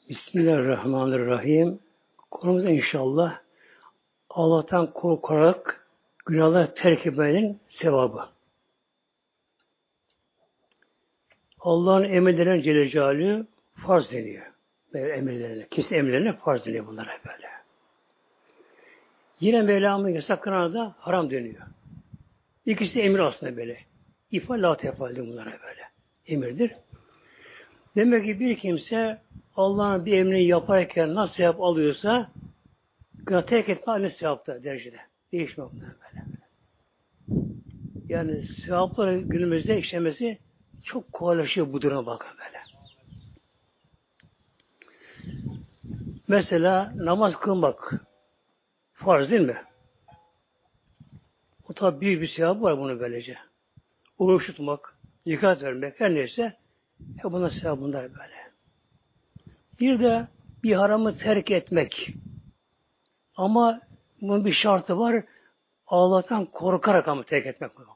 Bismillahirrahmanirrahim. Konumuz inşallah Allah'tan korkarak günahları terk etmenin sevabı. Allah'ın emirlerine Celle Celaluhu farz deniyor. Böyle emirlerine, kesin emirlerine farz deniyor bunlara böyle. Yine Mevlam'ın yasaklarına da haram deniyor. İkisi de emir aslında böyle. İfal la tefal bunlara böyle. Emirdir. Demek ki bir kimse Allah'ın bir emrini yaparken nasıl sevap alıyorsa günah terk etme aynı sevapta derecede. Değişmiyor bunlar böyle. Yani sevapları günümüzde işlemesi çok kolaylaşıyor bu duruma bakın böyle. Mesela namaz kılmak farz değil mi? O tabi büyük bir sevap var bunu böylece. Oruç tutmak, zekat vermek her neyse hep bunlar sevap bunlar böyle. Bir de bir haramı terk etmek. Ama bunun bir şartı var. Allah'tan korkarak ama terk etmek. Böyle.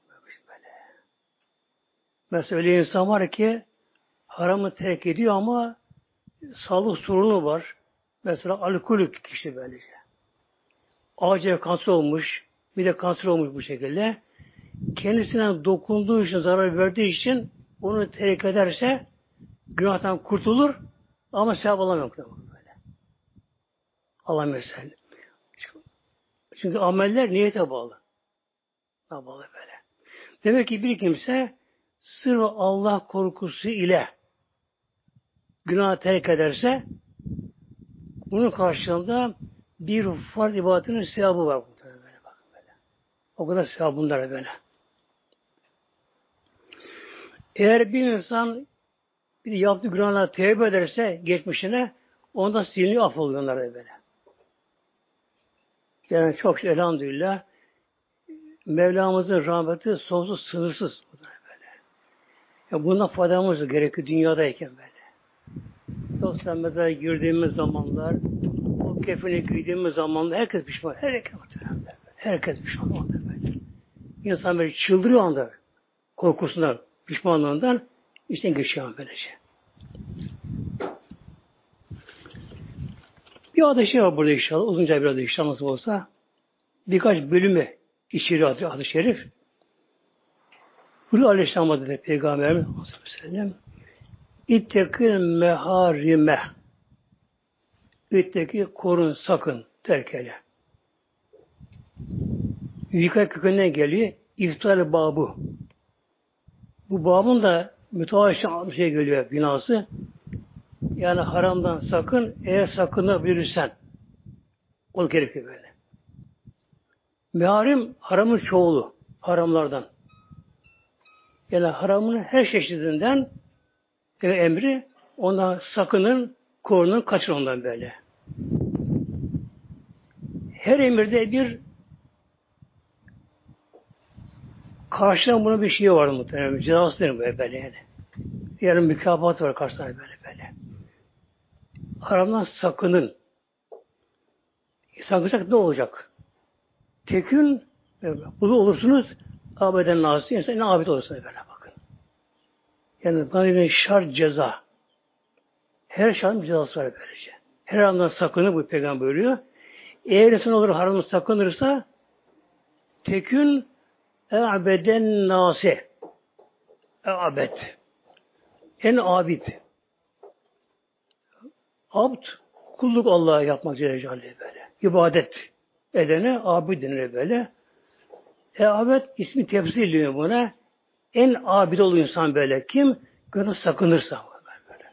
Mesela öyle insan var ki haramı terk ediyor ama sağlık sorunu var. Mesela alkolik kişi böylece. Ağaca kanser olmuş, bir de kanser olmuş bu şekilde. Kendisine dokunduğu için, zarar verdiği için onu terk ederse günahtan kurtulur ama sevap alamıyor. Böyle. Alamıyor sen. Çünkü ameller niyete bağlı. Bağlı böyle. Demek ki bir kimse sırf Allah korkusu ile günah terk ederse bunun karşılığında bir farz ibadetinin sevabı var. Böyle, bakın böyle. O kadar sevap bunlar böyle. Eğer bir insan bir yaptığı günahına tevbe ederse geçmişine ondan siliniyor, affoluyor onlar böyle. Yani çok elhamdülillah Mevlamızın rahmeti sonsuz sınırsız. Böyle. Ya bundan faydamız gerekiyor dünyadayken böyle. Yoksa mezara girdiğimiz zamanlar, o kefeni giydiğimiz zamanlar herkes pişman. Herkes pişman anda böyle. İnsan böyle çıldırıyor anda korkusundan, pişmanlığından içten geçiyor böylece. Bir adı şey var burada inşallah. Uzunca bir adı inşallah nasıl olsa. Birkaç bölümü içeriyor adı şerif. Hülü Aleyhisselam adı Peygamberimiz Aleyhisselam. İttekîn meharime. İtteki korun sakın terk eyle. Vika kökünden geliyor. İftar babı. Bu babın da mütevaşi bir şey geliyor binası. Yani haramdan sakın, eğer sakınabilirsen. O gerekiyor böyle. Meharim haramın çoğulu. Haramlardan. Yani haramın her çeşidinden emri ondan sakının, korunun, kaçın ondan böyle. Her emirde bir karşıdan bunun bir şeyi var muhtemelen. Cezası değil böyle yani. Yani mükafat var karşısında böyle. Haramdan sakının. Sakınacak ne olacak? Tekün bunu olursunuz abeden nazı. İnsan ne abid olursunuz böyle bakın. Yani bana şart ceza. Her şartın cezası var böylece. Her haramdan sakını bu peygamber buyuruyor. Eğer insan olur haramdan sakınırsa tekün abeden nasi. Abed. En abid. Abd kulluk Allah'a yapmak Celle Celaluhu böyle. İbadet edene abid denir böyle. Abed ismi tefsir ediliyor buna. En abid olan insan böyle. Kim? Günah sakınırsa böyle.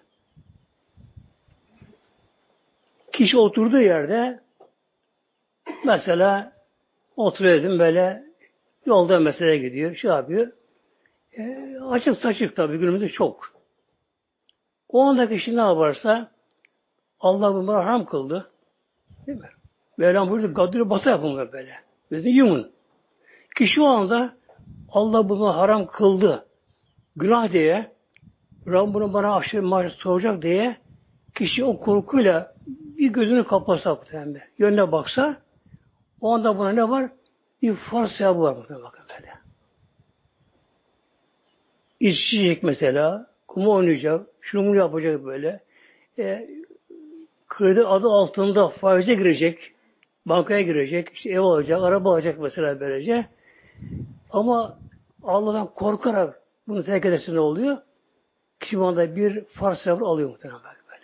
Kişi oturduğu yerde mesela oturuyor böyle yolda mesela gidiyor. Şey yapıyor. Açık saçık tabii günümüzde çok. O anda kişi ne yaparsa Allah bunları haram kıldı. Değil mi? Mevlam buyurdu, gadırı basa yapın böyle. Bizi yumun. Kişi o anda Allah bunu haram kıldı. Günah diye Rabbim bunu bana aşırı soracak diye kişi o korkuyla bir gözünü kapatsa yönüne baksa o anda buna ne var? Bir farz sevabı var. Bakın böyle. İçecek mesela, kumu oynayacak, şunu yapacak böyle. kredi adı altında faize girecek, bankaya girecek, işte ev alacak, araba alacak mesela böylece. Ama Allah'tan korkarak bunu terk ederse ne oluyor? Kişi bu anda bir farz sevabı alıyor muhtemelen böyle.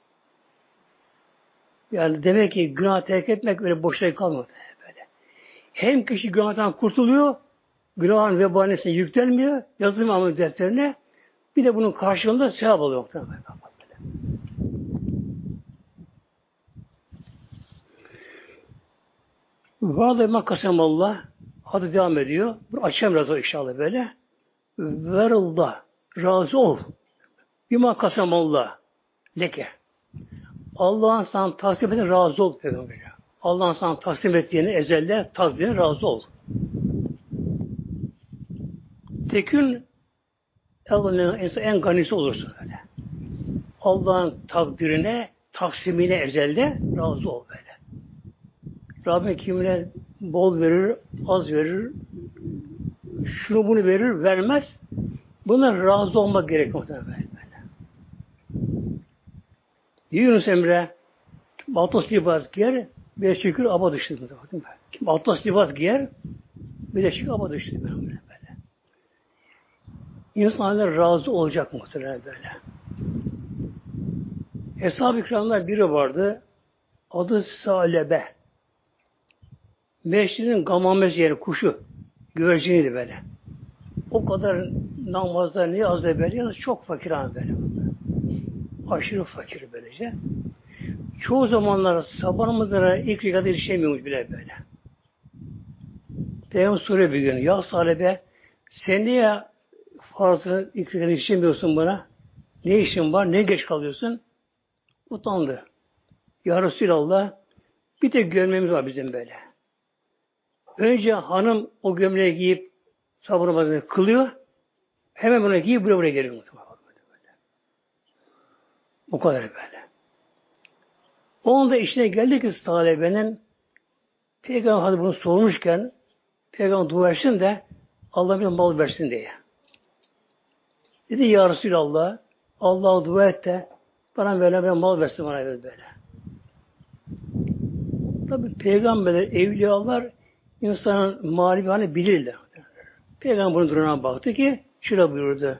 Yani demek ki günah terk etmek böyle boşuna kalmıyor böyle. Hem kişi günahdan kurtuluyor, günahın vebaline yüklenmiyor, yazılmıyor amel defterine, bir de bunun karşılığında sevap alıyor muhtemelen. Vallahi makasemallah adı devam ediyor. Bunu açacağım biraz o inşallah böyle. Verillah razı ol. Bima kasemallah leke. Allah'ın sana taksim ettiğine razı ol Peygamber. Allah'ın sana taksim ettiğini ezelde takdirine razı ol. Tekün Allah'ın en ganisi olursun öyle. Allah'ın takdirine, taksimine ezelde razı ol böyle. Rabbim kimine bol verir, az verir, şunu bunu verir, vermez. Buna razı olmak gerekiyor böyle. Yunus Emre kim atlas libas giyer, bir de şükür aba düştü. Kim atlas libas giyer, bir de şükür aba düştü. Böyle. İnsanlar razı olacak muhtemelen böyle. Eshab-ı kiramlar biri vardı. Adı Salebe. Meşri'nin gamamesi yeri kuşu. Güverciniydi böyle. O kadar namazlar ne az da böyle. Yalnız çok fakir abi böyle. Aşırı fakir böylece. Çoğu zamanlar sabah namazlara ilk rikata yetişemiyormuş bile böyle. Peygamber soruyor bir gün. Ya Salebe sen niye fazla ilk rikata yetişemiyorsun bana? Ne işin var? Ne geç kalıyorsun? Utandı. Ya Resulallah bir tek gömleğimiz var bizim böyle. Önce hanım o gömleği giyip sabah namazını kılıyor. Hemen bunu giyip buraya geliyor. O kadar böyle. O anda işine geldi ki talebenin Peygamber hadi bunu sormuşken Peygamber dua etsin de Allah bir mal versin diye. Dedi ya Resulallah Allah'a dua et de bana böyle bir mal versin bana böyle. Tabi peygamberler, evliyalar insanın mali bir hani bilirler. Peygamber bunun durumuna baktı ki şöyle buyurdu.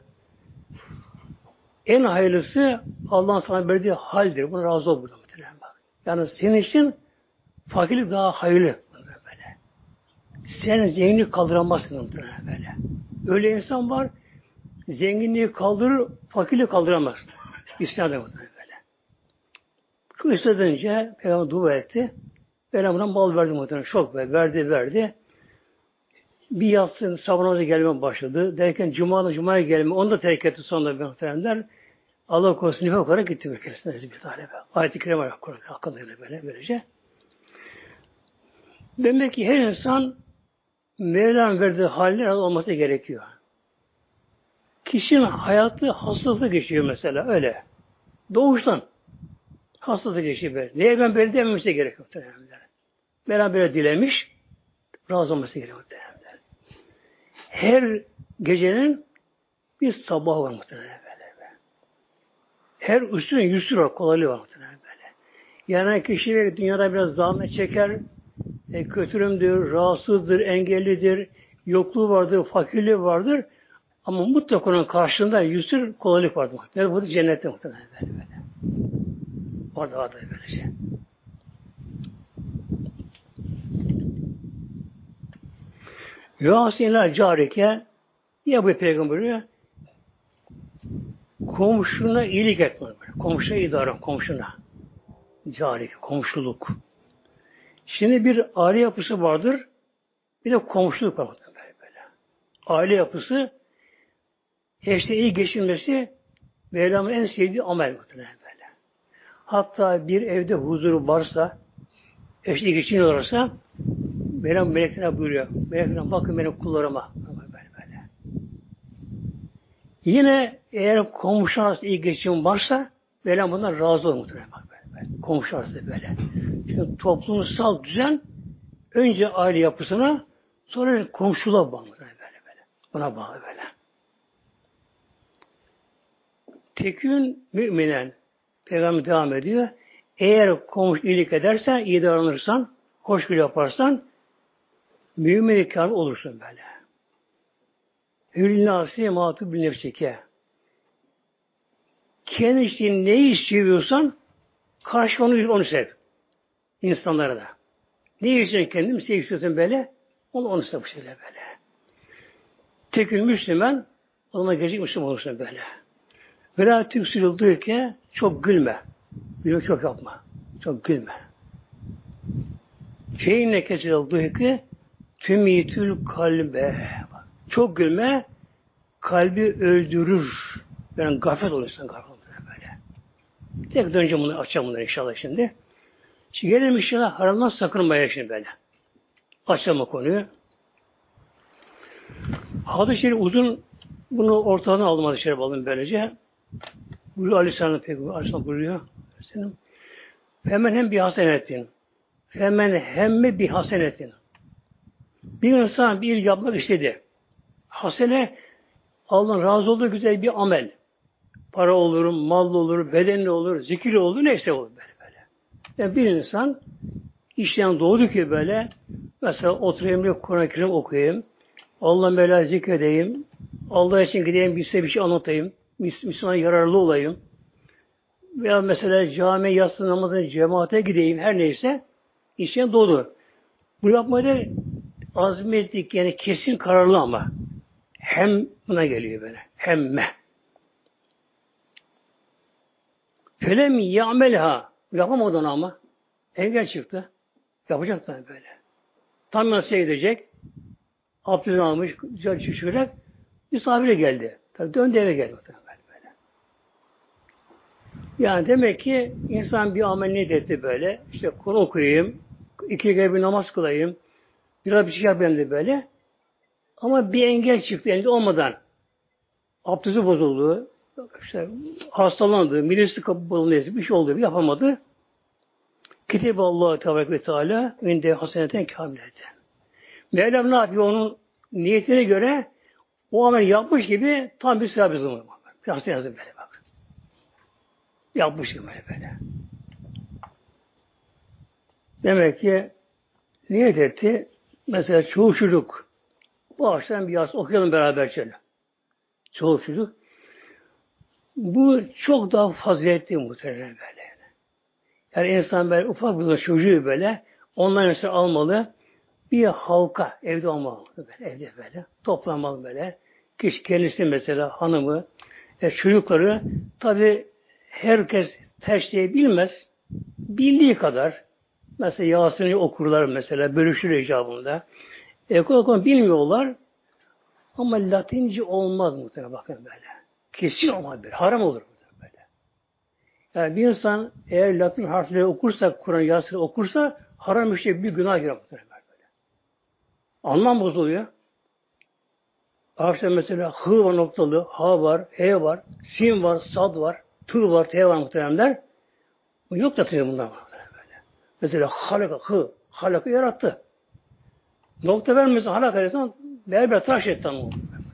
En hayırlısı Allah'ın sana verdiği haldir. Buna razı ol burada. Yani senin için fakirlik daha hayırlı. Böyle. Sen zenginlik kaldıramazsın. Böyle. Öyle insan var zenginliği kaldırır, fakirliği kaldıramaz. İslam'da böyle. Kılıç edince Peygamber dua etti. Ben buna mal verdim muhtemelen. Çok verdi. Bir yatsın sabah gelmeye başladı. Derken Cuma'ya gelme. Onu da terk etti sonra muhtemelenler. Allah korusun nifak olarak gitti bir keresinde bir talebe. Ayet-i Kerime olarak hakkında böylece. Demek ki her insan Mevla'nın verdiği haller olması gerekiyor. Kişinin hayatı hastalıkla geçiyor mesela öyle. Doğuştan hastalıkla geçiyor böyle. Neye ben böyle dememesi gerekiyor. Mevla böyle dilemiş, razı olması gerekiyor. Her gecenin bir sabah var muhtemelen böyle. Her üstüne yüzü var, kolaylığı var muhtemelen böyle. Yani kişi dünyada biraz zahmet çeker, kötürümdür, rahatsızdır, engellidir, yokluğu vardır, fakirliği vardır. Ama mutlaka onun karşılığında yüzü kolaylık vardır. Ne bu da cennette muhtemelen böyle. Orada böyle şey. Yuhasinler carike ya bu peygamberi komşuna iyilik etme. Komşuna idare, komşuna. Carike, komşuluk. Şimdi bir aile yapısı vardır. Bir de komşuluk var. Böyle. Aile yapısı eşle iyi geçinmesi Mevlam'ın en sevdiği amel muhtemelen böyle. Hatta bir evde huzuru varsa eşle iyi geçiniyorlarsa Mevlam meleklerine buyuruyor. Meleklerine bakın benim kullarıma. Böyle. Yine eğer komşu arası iyi geçim varsa Mevlam bundan razı olur muhtemelen. Komşu arası böyle. Çünkü toplumsal düzen önce aile yapısına sonra komşuluğa bağlı böyle. Buna bağlı böyle. Tekün müminen Peygamber devam ediyor. Eğer komşu iyilik edersen, iyi davranırsan, hoşgörü yaparsan, mümin kamil olursun böyle. Hül nâsi mâtû bil nefsike. Kendi için neyi seviyorsan, karşı onu sev. İnsanlara da. Ne için kendim seviyorsun böyle, onu sev bu şekilde böyle. Tekül Müslüman, o zaman gerçek Müslüman olursun böyle. Vela tüksürüldüğü ki çok gülme. Gülme çok yapma. Çok gülme. Feyne kesildiği ki tümitül kalbe. Çok gülme kalbi öldürür. Yani gaflet olursun gaflet böyle. Tek önce bunu açacağım bunları inşallah şimdi. Şimdi gelelim inşallah haramdan sakınmaya şimdi böyle. Açalım o konuyu. Hadis-i Şerif uzun, bunu ortadan aldım hadis-i Şerif aldım böylece. Buyuruyor Aleyhisselam Peygamber Aleyhisselam buyuruyor. Femen hem bir hasenetin. Femen hemme bir hasenetin. Bir insan bir yapmak istedi. Hasene Allah'ın razı olduğu güzel bir amel. Para olur, mal olur, bedenli olur, zikir olur, neyse olur böyle. Yani bir insan işten doğdu ki böyle mesela oturayım bir Kur'an-ı Kerim okuyayım. Allah'ın Mevla zikredeyim. Allah için gideyim bir şey anlatayım. Müslümana yararlı olayım. Veya mesela cami yatsı namazına cemaate gideyim her neyse işten doğdu. Bu yapmaya azmettik yani kesin kararlı ama hem buna geliyor böyle. Hemme. Felem ya'melha. Yapamadı onu ama. Engel çıktı. Yapacak tabii böyle. Tam nasıl gidecek? Abdest almış, güzel şişirerek misafire geldi. Tabii döndü eve geldi. Böyle. Yani demek ki insan bir amel ne dedi böyle? İşte Kur'an okuyayım, 2 kere bir namaz kılayım, biraz bir şey yapayım de böyle. Ama bir engel çıktı elinde olmadan. Abdesti bozuldu, işte hastalandı, midesi bozuldu, bir şey oldu, yapamadı. Kitap-ı Allah Tebarek ve Teala önünde haseneten kamilete. Mevlam ne yapıyor? Onun niyetine göre o amel yapmış gibi tam bir sevap yazılır. Bir hasene yazılır böyle bak. Yapmış gibi böyle. Demek ki niyet etti. Mesela çoğu çocuk bu akşam bir yaz okuyalım beraber şöyle. Çoğu çocuk. Bu çok daha faziletli muhtemelen böyle. Yani insan böyle ufak bir çocuğu böyle onların mesela almalı. Bir halka evde olmalı. Böyle, evde böyle. Toplanmalı böyle. Kişi kendisi mesela hanımı, çocukları tabi herkes her şeyi bilmez. Bildiği kadar mesela Yasin'i okurlar mesela bölüşür icabında. Okul bilmiyorlar ama Latince olmaz muhtemelen bakın böyle. Kesin olmaz böyle. Haram olur böyle. Yani bir insan eğer Latin harfleri okursa, Kur'an Yasin'i okursa haram işte bir günah girer muhtemelen. Anlam bozuluyor. Arkadaşlar mesela hı var noktalı, ha var, he var, sin var, sad var, tı var, t var muhteremler. Yok da bunlar böyle. Mesela halaka, hı, halaka yarattı. Nokta vermiyorsa halaka edersen berber tıraş etti ama.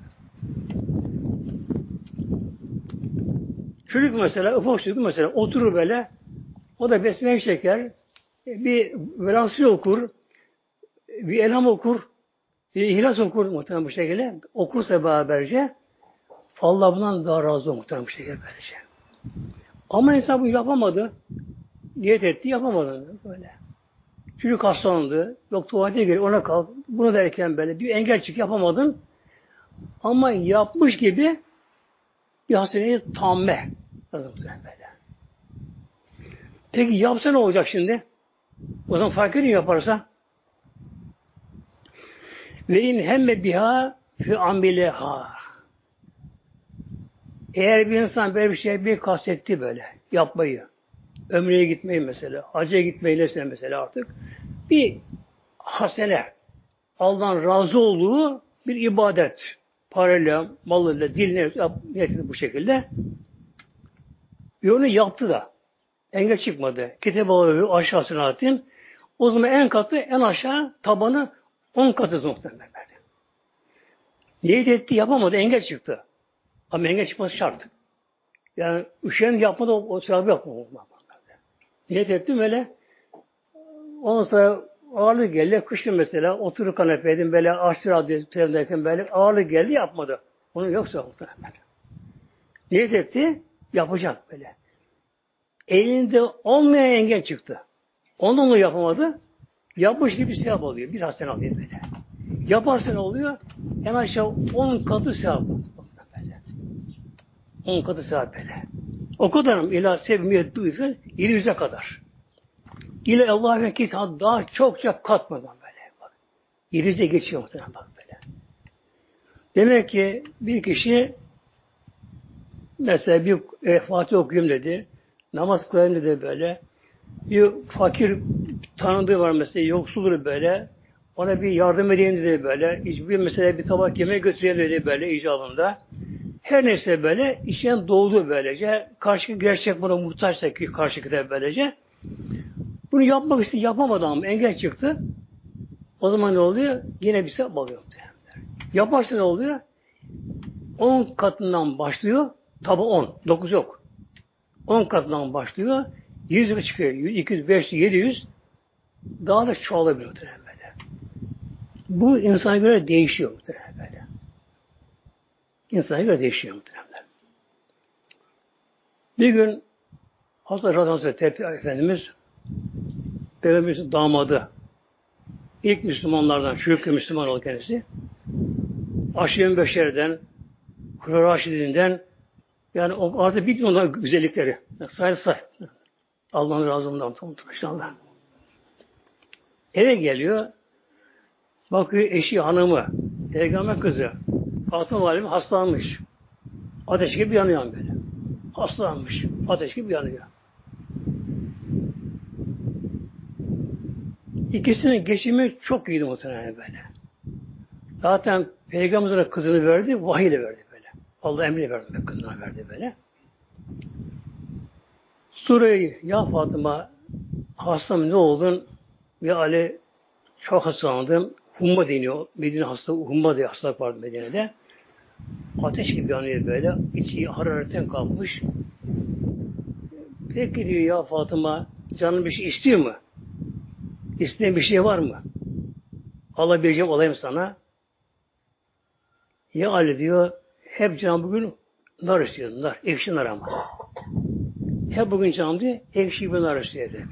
Çocuk mesela, ufak çocuk mesela oturur böyle, o da besmele çeker, bir velası okur, bir elham okur, İhlas okur muhtemelen bu şekilde. Okursa beraberce Allah bundan daha razı olur muhtemelen bu şekilde böylece. Ama insan bunu yapamadı. Niyet etti yapamadı. Böyle. Çocuk hastalandı. Yok tuvalete gir ona kal. Bunu derken böyle bir engel çık yapamadın. Ama yapmış gibi bir hastaneyi tamme. Böyle. Peki yapsa ne olacak şimdi? O zaman fark ediyor yaparsa. Ve in hemme biha fi amileha. Eğer bir insan böyle bir şey bir kastetti böyle yapmayı, ömreye gitmeyi mesela, hacca gitmeyi neyse mesela artık bir hasene, Allah'ın razı olduğu bir ibadet, parayla, malıyla, diline niyeti bu şekilde ve onu yaptı da engel çıkmadı. Kitap alıyor aşağısına atayım. O zaman en katı, en aşağı tabanı 10 katı muhtemelen. Niyet etti, yapamadı, engel çıktı. Ama engel çıkması şart. Yani üşen yapmadı o sevabı yapmadı. Niyet ettim öyle. Ondan sonra ağırlık geldi. Kışın mesela oturup kanepeydim böyle aşçı radyodayken böyle ağırlık geldi yapmadı. Onun yoksa oldu. Niyet etti yapacak böyle. Elinde olmayan engel çıktı. Onunla yapamadı. Yapmış gibi sevap oluyor. Bir hasene alıyor böyle. Yaparsa ne oluyor? Hemen 10 katı sevap. 10 katı sevap böyle. O kadarım ila sevmiyet duyfen 700'e kadar. İle Allah'a kitap daha çokça katmadan böyle. Bak. 700'e geçiyor muhtemelen bak böyle. Demek ki bir kişi mesela bir Fatih okuyayım dedi. Namaz kılayım dedi böyle. Bir fakir tanıdığı var mesela yoksuldur böyle. Ona bir yardım edeyim dedi böyle. Bir mesela bir tabak yemek götüreyim dedi böyle icabında. Her neyse böyle içten doğdu böylece. Karşı gerçek buna muhtaçsa ki karşıkide böylece. Bunu yapmak işte yapamadı ama engel çıktı. O zaman ne oluyor? Yine bir sevap alıyor. Yaparsa ne oluyor? 10 katından başlıyor. Tabi 10. 9 yok. 10 katından başlıyor. 100 lira çıkıyor. 200, 500, 700 daha da çoğalabiliyor böyle. Bu insana göre değişiyor böyle. İnsana göre değişiyor muhtemelen. Bir gün Hazreti Radhansı Tepe Efendimiz Peygamberimizin damadı ilk Müslümanlardan, çocuk Müslüman oldu kendisi. Aşiren Beşer'den, Kura Raşidinden yani artık bitmiyor onların güzellikleri. Say. Allah'ın razılığından inşallah. Eve geliyor, bakıyor eşi, hanımı, peygamber kızı, Fatıma Validemiz hastalanmış. Ateş gibi yanıyor böyle. Hastalanmış. Ateş gibi yanıyor. İkisinin geçimi çok iyiydi muhtemelen böyle. Zaten Peygamber'e kızını verdi, vahiy ile verdi böyle. Allah emriyle verdi, kızına verdi böyle. Sureyi, ya Fatıma hastam ne oldun? Ve Ali çok hastalandım. Humma deniyor. Medine hasta, humma diye hastalık vardı Medine'de. Ateş gibi yanıyor böyle. İçi hararetten kalkmış. Peki diyor ya Fatıma, canın bir şey istiyor mu? İsteyen bir şey var mı? Alabileceğim olayım sana. Ya Ali diyor, hep canım bugün nar istiyor, nar. Ekşi nar ama. Hep bugün canım diyor, ekşi bir nar istiyor diyor.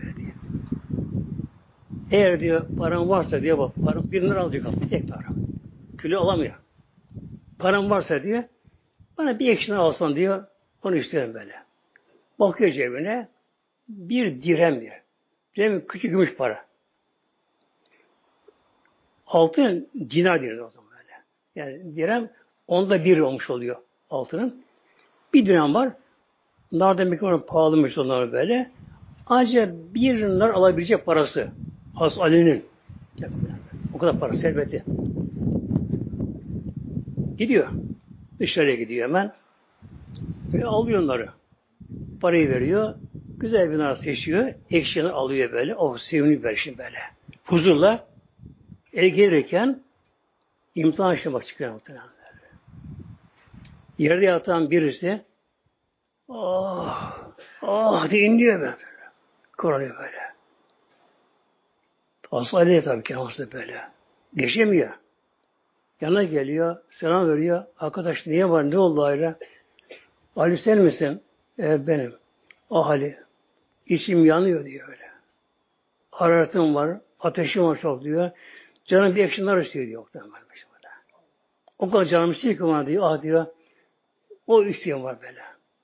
Eğer diyor param varsa diyor bak, param, bir nar alacak ama tek para. Kilo alamıyor. Param varsa diyor, bana bir ekşi nar alsan diyor, onu istiyorum böyle. Bakıyor cebine, bir dirhem diyor. Dirhem küçük gümüş para. Altın dinar diyor o zaman böyle. Yani dirhem onda bir olmuş oluyor altının. Bir dirhem var. Nar demek ki pahalımış onlar böyle. Ancak bir nar alabilecek parası. Has Ali'nin. O kadar para, serveti. Gidiyor. Dışarıya gidiyor hemen. Ve alıyor onları. Parayı veriyor. Güzel bir nar seçiyor. Ekşiğini alıyor böyle. Oh seviniyor böyle şimdi böyle. Huzurla el gelirken imtihan işlemek çıkıyor muhtemelen. Yerde yatan birisi diye inliyor böyle. Korunuyor böyle. Hastane tabii ki hasta böyle. Geçemiyor. Yanına geliyor, selam veriyor. Arkadaş niye var, ne oldu ayrı? Ali sen misin? Benim. Ali. İçim yanıyor diyor öyle. Hararetim var, ateşim var çok diyor. Canım bir ekşinler istiyor diyor. O kadar canım istiyor ki bana diyor. Diyor. O isteyen var böyle.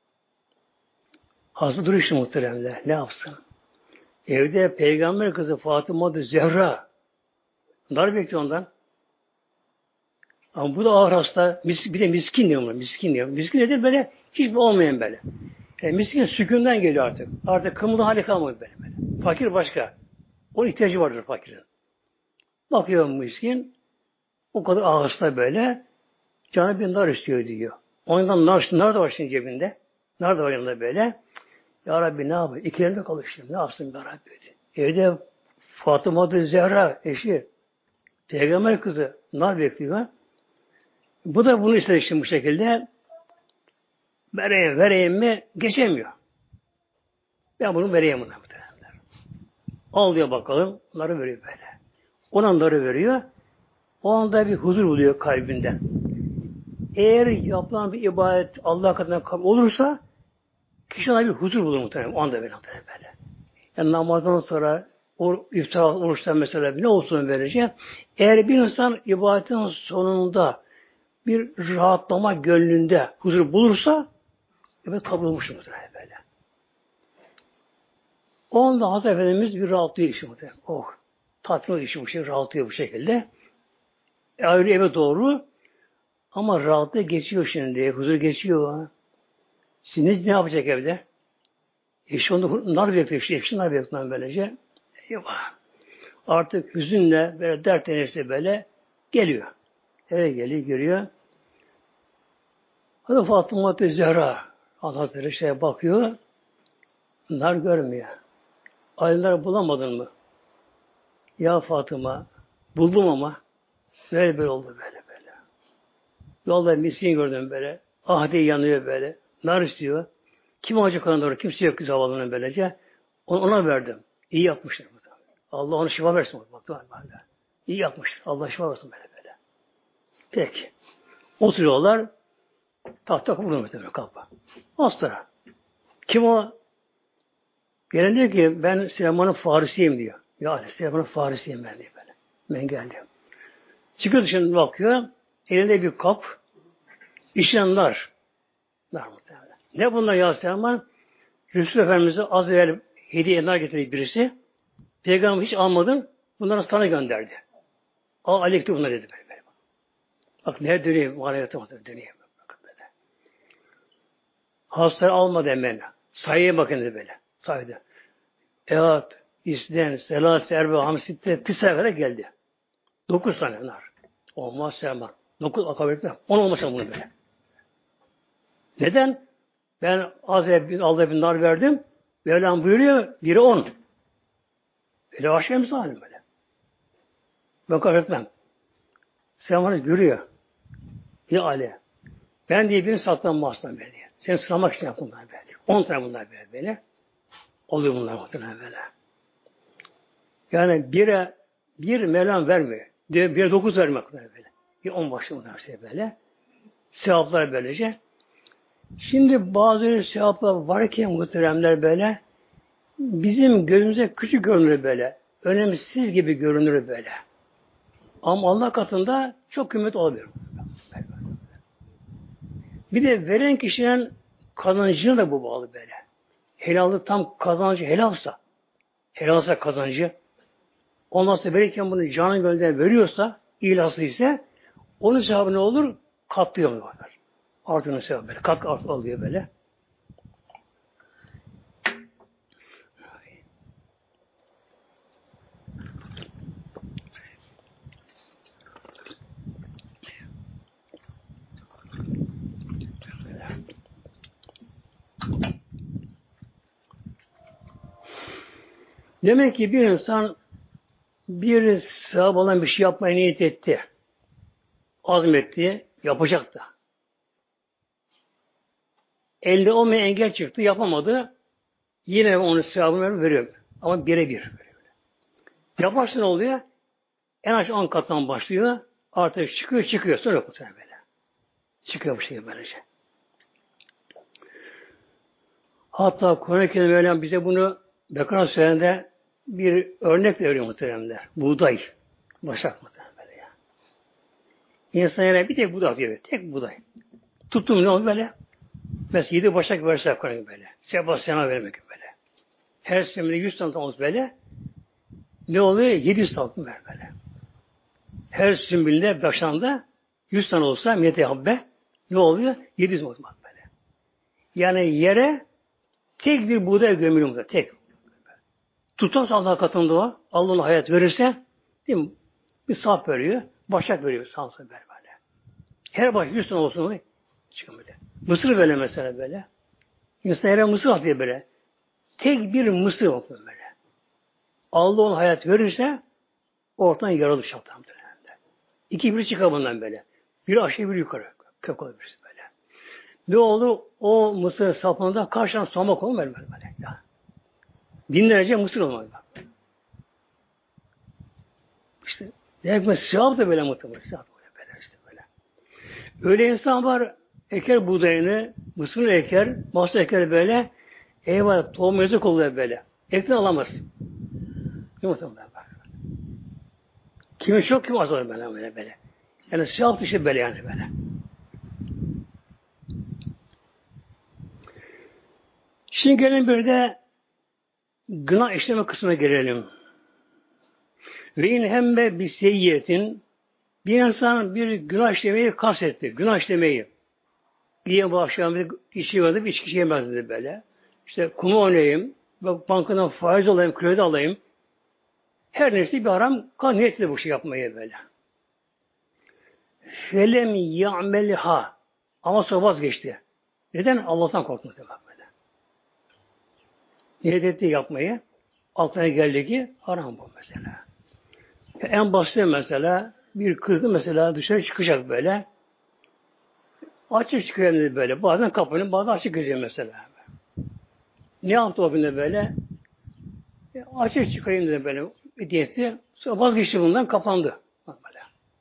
Hasta duruşu muhteremler. Ne yapsın? Evde peygamber kızı Fatıma Zehra. Nar bekliyor ondan. Ama bu da ağır hasta. Bir de miskin diyor buna. Miskin diyor. Miskin nedir böyle? Hiçbir olmayan böyle. Yani miskin sükûnden geliyor artık. Artık kımılda hali kalmadı böyle. Fakir başka. Onun ihtiyacı vardır fakirin. Bakıyor miskin. O kadar ağır hasta böyle. Canı bir nar istiyor diyor. Ondan nar da var şimdi cebinde. Nar da var yanında böyle. Ya Rabbi ne yapayım? İkilerinde kalıştım. Ne yapsın ya Rabbi? Evde Fatıma Zehra eşi. Peygamber kızı nar bekliyor. Bu da bunu istedi şimdi bu şekilde. Vereyim mi? Geçemiyor. Ben bunu vereyim buna. Al diyor bakalım. Onları veriyor böyle. Onları veriyor. O anda bir huzur buluyor kalbinden. Eğer yapılan bir ibadet Allah katından kabul olursa kişi ona bir huzur bulur muhtemelen. O anda böyle. Yani namazdan sonra o iftar oruçtan mesela ne olsun böylece. Eğer bir insan ibadetin sonunda bir rahatlama gönlünde huzur bulursa evet kabul olmuş muhtemelen böyle. O anda Hazreti Efendimiz bir rahatlıyor işi muhtemelen. Oh, tatmin oluyor işi bu şey, rahatlıyor bu şekilde. Ayrı eve doğru ama rahatlığı geçiyor şimdi. Huzur geçiyor. Şimdi ne yapacak evde? Eşi onu nar bekliyor. Eşi nar bekliyor böylece. Eyvah. Artık hüzünle böyle dert enerjisi böyle geliyor. Eve geliyor, giriyor. Hadi Fatıma Zehra Hazretleri şeye bakıyor. Nar görmüyor. Ayınları bulamadın mı? Ya Fatıma buldum ama böyle oldu böyle. Yolda miskin gördüm böyle. Ahdi yanıyor böyle. Nar istiyor. Kim alacak ona doğru? Kimse yok zavallının böylece. Ona verdim. İyi yapmışlar. Allah ona şifa versin. Bak, İyi yapmışlar. Allah şifa versin böyle. Peki. Oturuyorlar. Tahta kapı kapı. Hastara. Kim o? Gelen diyor ki ben Süleyman'ın Farisiyim diyor. Ya Süleyman'ın Farisiyim ben diyor böyle. Ben geldim. Çıkıyor dışarı bakıyor. Elinde bir kap. İşlemler. Ne bunlar ya Süleyman? Resulullah Efendimiz'e az evvel hediye nar getirdi birisi. Peygamber hiç almadın. Bunları sana gönderdi. Al alekti bunları dedi böyle. Bak ne döneyim. Maneviyata döneyim. Bakın böyle. Hastayı almadı hemen. Sayıya bakın dedi böyle. Saydı. Evet. İsden, Selat, Erbe, Hamsit'te tisa kadar geldi. 9 tane nar. Olmaz Süleyman. 9 akabet etmem. 10 olmasa bunu böyle. Neden? Ben az evvel Allah'a bir nar verdim. Mevlam buyuruyor. Biri 10. Öyle aşağı zalim böyle. Ben kabul etmem. Süleyman'ı görüyor. Ya Ali. Ben diye birini saklanma aslan böyle diye. Seni sınamak için yaptım bunlar böyle. 10 tane bunlar böyle. Oluyor bunlar muhtemelen böyle. Yani bir Mevlam vermiyor. Bire 9 vermek böyle. Bir 10 başlı bunlar şey böyle. Sevaplar böylece. Şimdi bazı sevaplar varken muhteremler böyle bizim gözümüze küçük görünür böyle. Önemsiz gibi görünür böyle. Ama Allah katında çok kıymetli olabilir. Bir de veren kişinin kazancına da bu bağlı böyle. Helalı tam kazancı helalsa kazancı ondan sonra verirken bunu canın gönlüne veriyorsa ilası ise onun sevabı ne olur? Katlıyor. Artırın sevabı böyle. Kat alıyor böyle. Demek ki bir insan bir sevap olan bir şey yapmaya niyet etti. Azmetti. Yapacak da. Elde olmayan engel çıktı. Yapamadı. Yine onun sevabını veriyor. Ama birebir. Yaparsa ne oluyor? En aşağı 10 kattan başlıyor. Artık çıkıyor. Sonra yok böyle. Çıkıyor bu şey böylece. Hatta Kur'an-ı Kerim Mevlam bize bunu Bekara Suresi'nde bir örnek veriyor muhteremler. Buğday. Başak muhterem böyle ya. İnsan yere bir tek buğday atıyor. Tek buğday. Tuttum ne oldu böyle? Mesela 7 başak verse Kur'an böyle. Sebastian'a vermek böyle. Her seminde 100 tane olmuş böyle. Ne oluyor? 700 tane böyle. Her sümbülde başında 100 tane olsa millete habbe ne oluyor? 700 olmak böyle. Yani yere tek bir buğday gömülüyor. Tek. Tutarsa Allah katında o. Allah ona hayat verirse değil mi? Bir sap veriyor. Başak veriyor. Sansa böyle. Her baş 100 tane olsun. Çıkamıyor. Mısır böyle mesela böyle. İnsan yere mısır atıyor böyle. Tek bir mısır olsun böyle. Allah ona hayat verirse ortadan yaralı şartlar. İki biri çıkar bundan böyle. Biri aşağı biri yukarı. Kök olur birisi böyle. Ne oldu? O mısır sapında karşıdan soğumak olur böyle. Ya. Binlerce mısır olmalı. İşte demek ki sevap da böyle muhtemelen. Sevap da böyle işte böyle. Öyle insan var, eker buğdayını, mısırını eker, mahsul eker böyle, eyvallah tohum yazık oluyor böyle. Ekten alamaz. Muhtemelen bak. Kimi çok, kimi az olur böyle. Yani sevap dışı böyle yani böyle. Şimdi gelin bir de günah işleme kısmına gelelim. Ve in hemme bir seyyiyetin bir insan bir günah işlemeyi kastetti. Günah işlemeyi. İyi bu akşam bir içki vardı, bir içki yemez dedi böyle. İşte kumu oynayayım, bankadan faiz alayım, kredi alayım. Her neyse bir haram kan niyetli bu şey yapmaya böyle. Felem ya'melha. Ama sonra vazgeçti. Neden? Allah'tan korktu demek böyle. Niyet etti yapmayı. Altına geldi ki haram bu mesela. En basit mesela bir kızı mesela dışarı çıkacak böyle. Açık çıkıyor dedi böyle. Bazen kapının bazen açık gidiyor mesela. Ne yaptı o günde böyle? Açık çıkayım dedi böyle. Diyeti. Sonra vazgeçti bundan kapandı. Böyle.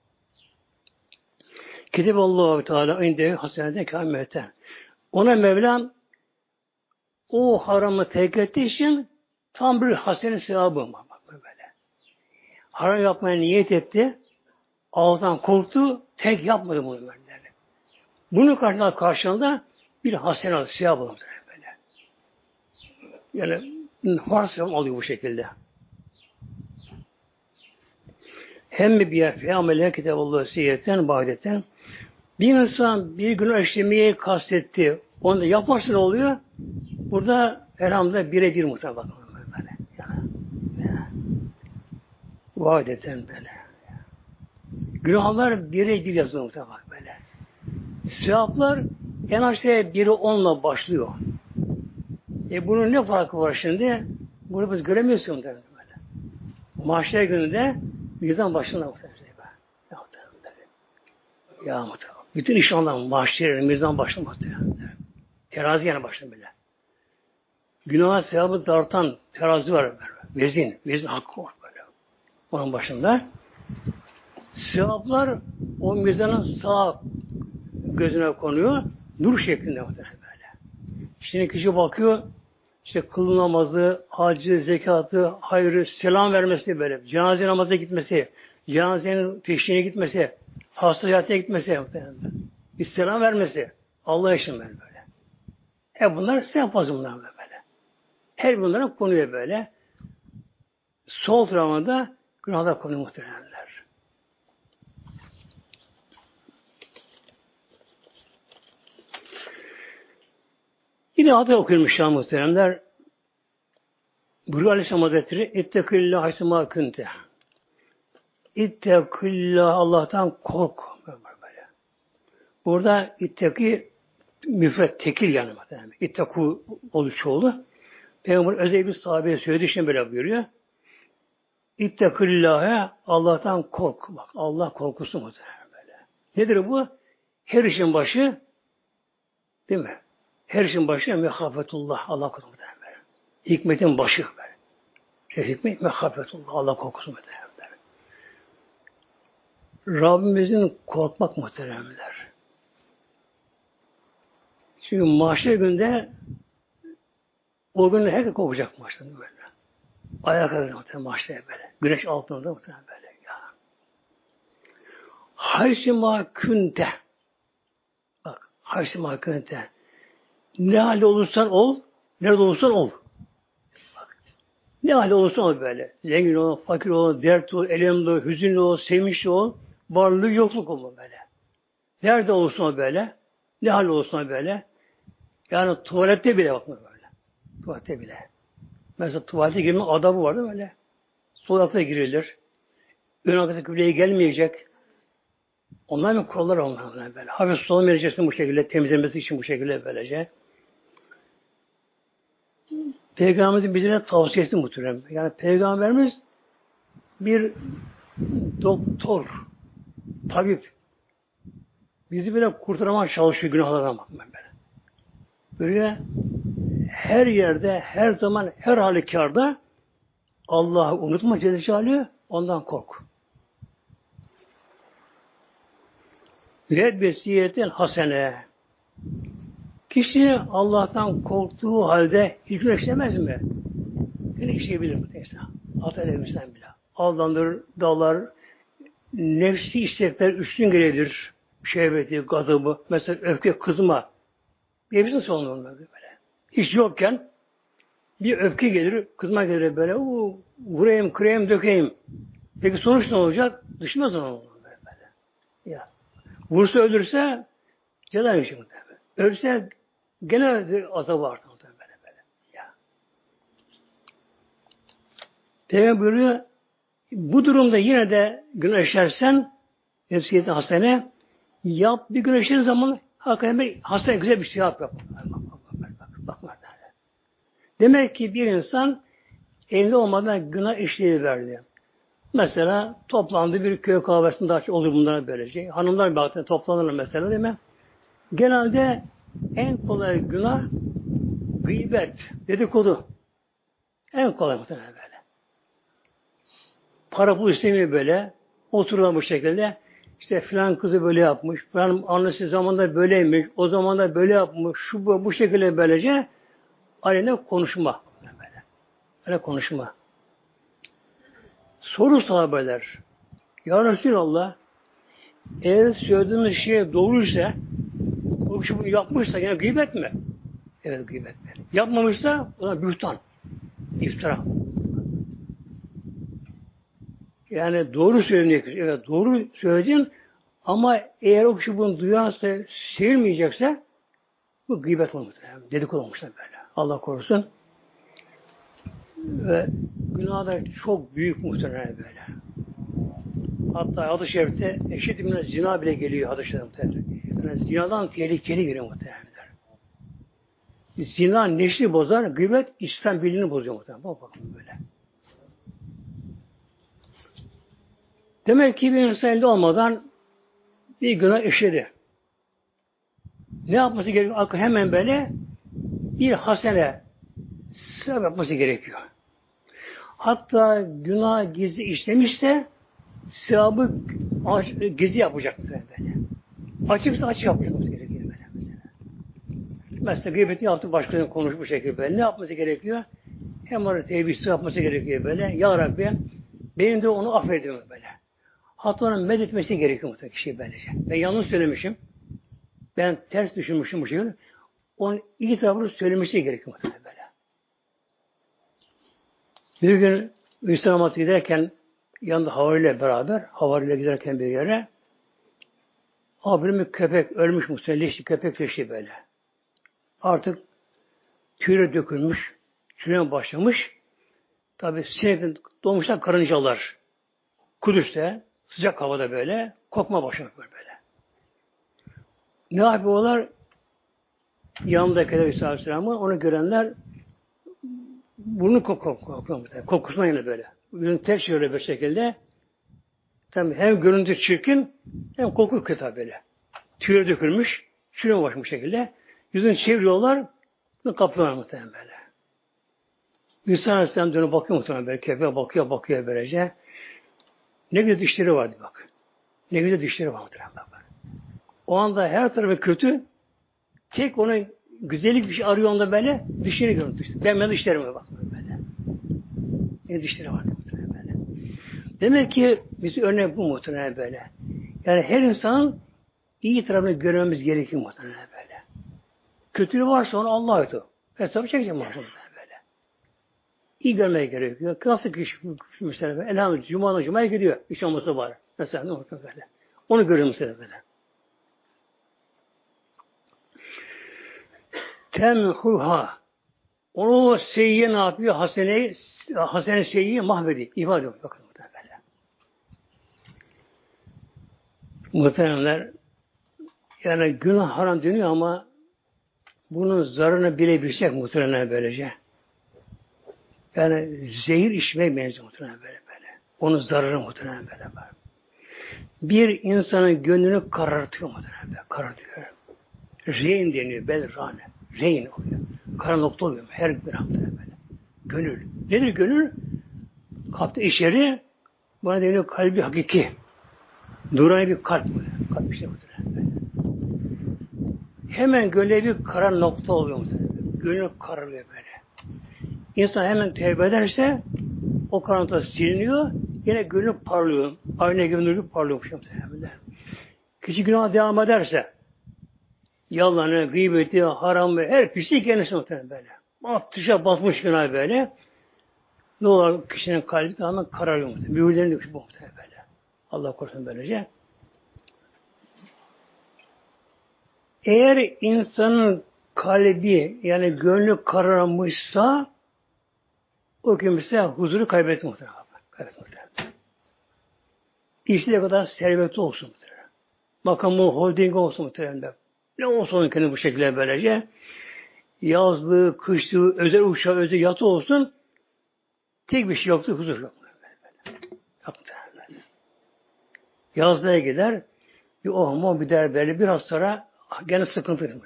Kediballahu Teala inde haseneten kâmeten. Ona Mevlam o haramı terk ettiği için tam bir hasene sevabı böyle. Haram yapmaya niyet etti. Allah'tan korktu. Terk yapmadı bunu böyle. Bunun karşılığında bir hasene sevap olur böyle. Yani varsa alıyor bu şekilde. Hem bir fi amele kitaballahu siyeten badeten bir insan bir günah işlemeyi kastetti. Onu da yaparsa ne oluyor? Burada elhamdülillah birebir mutlaka böyle. Yani. Vadeten böyle. Günahlar birebir yazılıyor mutlaka böyle. Sevaplar en aşağıya biri 10'la başlıyor. Bunun ne farkı var şimdi? Bunu biz göremiyoruz böyle. Mahşer gününde mizan başında muhtemelen. Ya muhtemelen. Bütün iş ondan mahşer, mizan başında muhtemelen. Terazi yani başında böyle. Günah sevabı dartan terazi var böyle. Vezin hakkı var böyle. Onun başında. Sevaplar o mizanın sağ gözüne konuyor. Nur şeklinde muhtemelen böyle. Şimdi kişi bakıyor, işte kıl namazı, hacı, zekatı, hayrı, selam vermesi böyle. Cenaze namaza gitmesi, cenazenin teşhine gitmesi, hasta ziyaretine gitmesi muhtemelen. Bir selam vermesi. Allah için böyle. Hep bunlar sevap azı bunlar böyle. Her bunlara konuyor böyle. Sol tarafında günahda konuyor muhtemelenler. Yine adı okuyulmuş ya muhteremler. Buyuruyor Aleyhisselam Hazretleri İttekillâh haysumâ künte. İttekillâh Allah'tan kork. Böyle. Burada itteki müfret tekil yani muhtemelen. İtteku oluşoğlu. Peygamber özel bir sahabeye söylediği için böyle buyuruyor. İttekillâhe Allah'tan kork. Bak Allah korkusu muhtemelen böyle. Nedir bu? Her işin başı değil mi? Her işin başı mehafetullah. Allah korkusu muhtemelen böyle. Hikmetin başı böyle. Hikmet mehafetullah. Allah korkusu muhtemelen böyle. Rabbimizin korkmak muhteremler. Çünkü mahşer günde o gün herkes korkacak mahşerde böyle. Ayağa kalkacak muhtemelen mahşerde böyle. Güneş altında muhtemelen böyle. Ya. Haysima künte. Bak, haysima künte. Ne halde olursan ol, nerede olursan ol. Bak, ne halde olursan ol böyle. Zengin ol, fakir ol, dert ol, elemli ol, hüzünlü ol, sevinçli ol, varlığı yokluk ol böyle. Nerede olursan ol böyle. Ne halde olursan böyle. Yani tuvalette bile bakma böyle. Tuvalette bile. Mesela tuvalete girme adabı vardı böyle. Sol tarafta girilir. Ön arkası kıbleye gelmeyecek. Onlar mı kurallar onlar böyle. Hafif soğan vereceksin bu şekilde. Temizlenmesi için bu şekilde böylece. Peygamberimizin bize tavsiyesi muhtemelen. Yani Peygamberimiz bir doktor, tabip. Bizi böyle kurtarmaya çalışıyor günahlardan bakmaya böyle. Böyle her yerde, her zaman, her halükarda Allah'ı unutma Celle Celaluhu, ondan kork. Ve besiyetin hasene. Kişi Allah'tan korktuğu halde hiç günah işlemez mi? Yine işleyebilir mi? Hata edemezsen bile. Aldanır, dalar, nefsi istekler üstün gelebilir. Şehveti, gazabı, mesela öfke, kızma. Hepsini sonlanır böyle. Hiç yokken bir öfke gelir, kızma gelir böyle. Vurayım, kırayım, dökeyim. Peki sonuç ne olacak? Düşmez ona böyle. Ya. Vursa ölürse ceza bir şey muhtemelen. Ölse gene azabı artar muhtemelen böyle. Ya. Peygamber buyuruyor, bu durumda yine de günah işlersen nefsiyeti hasene yap, bir günah işlediğin zaman hakikaten bir hasene güzel bir şey yap. Bak. Demek ki bir insan elinde olmadan günah işleyiverdi. Mesela toplandı bir köy kahvesinde daha çok olur bunlara böylece. Hanımlar bir toplanırlar mesela değil mi? Genelde en kolay günah gıybet, dedikodu. En kolay muhtemelen böyle. Para pul istemiyor böyle. Oturulan bu şekilde. İşte filan kızı böyle yapmış. Filan annesi zamanında böyleymiş. O zamanda böyle yapmış. Şu bu şekilde böylece aleyhine konuşma. Öyle konuşma. Soru sahabeler. Ya Resulallah, eğer söylediğimiz şey doğruysa, o kişi bunu yapmışsa yine gıybet mi? Evet, gıybet. Yapmamışsa o da bühtan, iftira. Yani doğru söyleyecek. Evet, doğru söyleyeceksin ama eğer o kişi bunu duyarsa, sevilmeyecekse bu gıybet olmuş. Yani, dedikodu olmuşlar böyle. Allah korusun. Ve günah da çok büyük muhtemelen böyle. Hatta hadis-i şerifte eşit zina bile geliyor hadis-i şerifte. Yani zinadan tehlikeli geliyor muhtemelen. Zina neşri bozar, gıybet İslam birliğini bozuyor muhtemelen. Bakın böyle. Demek ki bir insan elde olmadan bir günah işledi. Ne yapması gerekiyor? Hemen böyle bir hasene sevap yapması gerekiyor. Hatta günah gizli işlemişse sevabı gizli yapacak böyle. Açıksa açık yapması gerekiyor böyle mesela. Mesela gıybetini yaptı başkalarına konuş bu şekilde böyle. Ne yapması gerekiyor? Hem orada tevbisi yapması gerekiyor böyle. Ya Rabbi benim de onu affediyorum böyle. Hatta onun medetmesi gerekiyor mutlaka kişiye böylece. Ben yanlış söylemişim. Ben ters düşünmüşüm bu şeyi. Onun iyi tarafını söylemesi gerekiyor mutlaka böyle. Bir gün Müslüman'a giderken yanında havariyle beraber havariyle giderken bir yere abim köpek ölmüş muhtemelen leşli köpek leşli böyle. Artık tüyleri dökülmüş, çürüme başlamış. Tabi sinekten doğmuşlar karıncalar. Kudüs'te sıcak havada böyle kokma başlamış böyle. Ne yapıyorlar? Yanındakiler İsa Aleyhisselam'ın onu görenler burnu kokuyor. Kokusuna yine böyle. Yüzün ters şöyle bir şekilde. Tabii hem görüntü çirkin hem koku kötü böyle. Tüyleri dökülmüş, çürüme başlamış şekilde. Yüzünü çeviriyorlar, kapıyorlar muhtemelen böyle. İsa Aleyhisselam dönüp bakıyor muhtemelen böyle. Köpeğe bakıyor böylece. Ne güzel dişleri vardı bak. Ne güzel dişleri var muhtemelen bak. O anda her tarafı kötü. Tek onun güzellik bir şey arıyor onda böyle. Dişleri görüntü işte. Ben dişlerime bak böyle. Ne dişleri vardı muhtemelen böyle. Demek ki biz örnek bu muhtemelen böyle. Yani her insanın iyi tarafını görmemiz gerekiyor muhtemelen böyle. Kötülüğü varsa onu Allah'a ait o. Hesabı çekeceğim muhtemelen böyle. İyi görmeye gerekiyor. Nasıl kişi mesela elhamdülillah Cuma'ya gidiyor. Hiç olmasa var. Mesela ne muhtemelen böyle. Onu görüyor mesela böyle. Temhuha. Onu seyyiye ne yapıyor? Hasene seyyiye mahvediyor. İfade ediyor. Bakın böyle. Muhtemelenler yani günah haram deniyor ama bunun zararını bilebilsek muhtemelen böylece. Yani zehir içmeye benziyor muhtemelen böyle. Onun zararı muhtemelen böyle var. Bir insanın gönlünü karartıyor muhtemelen böyle. Karartıyor. Reyn deniyor. Belrane. Reyn oluyor. Kara nokta oluyor. Her bir hafta böyle. Gönül. Nedir gönül? Kalpte içeri bana deniyor kalbi hakiki. Duran bir kalp. Kalp işte muhtemelen böyle. hemen gönlüne bir kara nokta oluyor muhtemelen. Gönlü kararıyor böyle. İnsan hemen tevbe ederse o karanlıkta siliniyor, yine gönlü parlıyor. Aynı gönlü gibi parlıyormuş muhtemelen. Kişi günaha devam ederse yalanı, gıybeti, haramı, her pislik kendisi muhtemelen böyle. Atışa basmış günah böyle. Ne olur kişinin kalbi tamamen kararıyor muhtemelen. Mühürlerini döküyor muhtemelen böyle. Allah korusun böylece. Eğer insanın kalbi yani gönlü kararmışsa o kimse huzuru kaybetmiş muhtemelen. İşte ne kadar serveti olsun muhtemelen. Makamı, holding olsun muhtemelen. Ne olsun onun kendi bu şekilde böylece. Yazlığı, kışlığı, özel uçağı, özel yatı olsun. Tek bir şey yoktu, huzur yok. Yazlığa gider, bir ohma bir der böyle, biraz sonra gene sıkıntı böyle.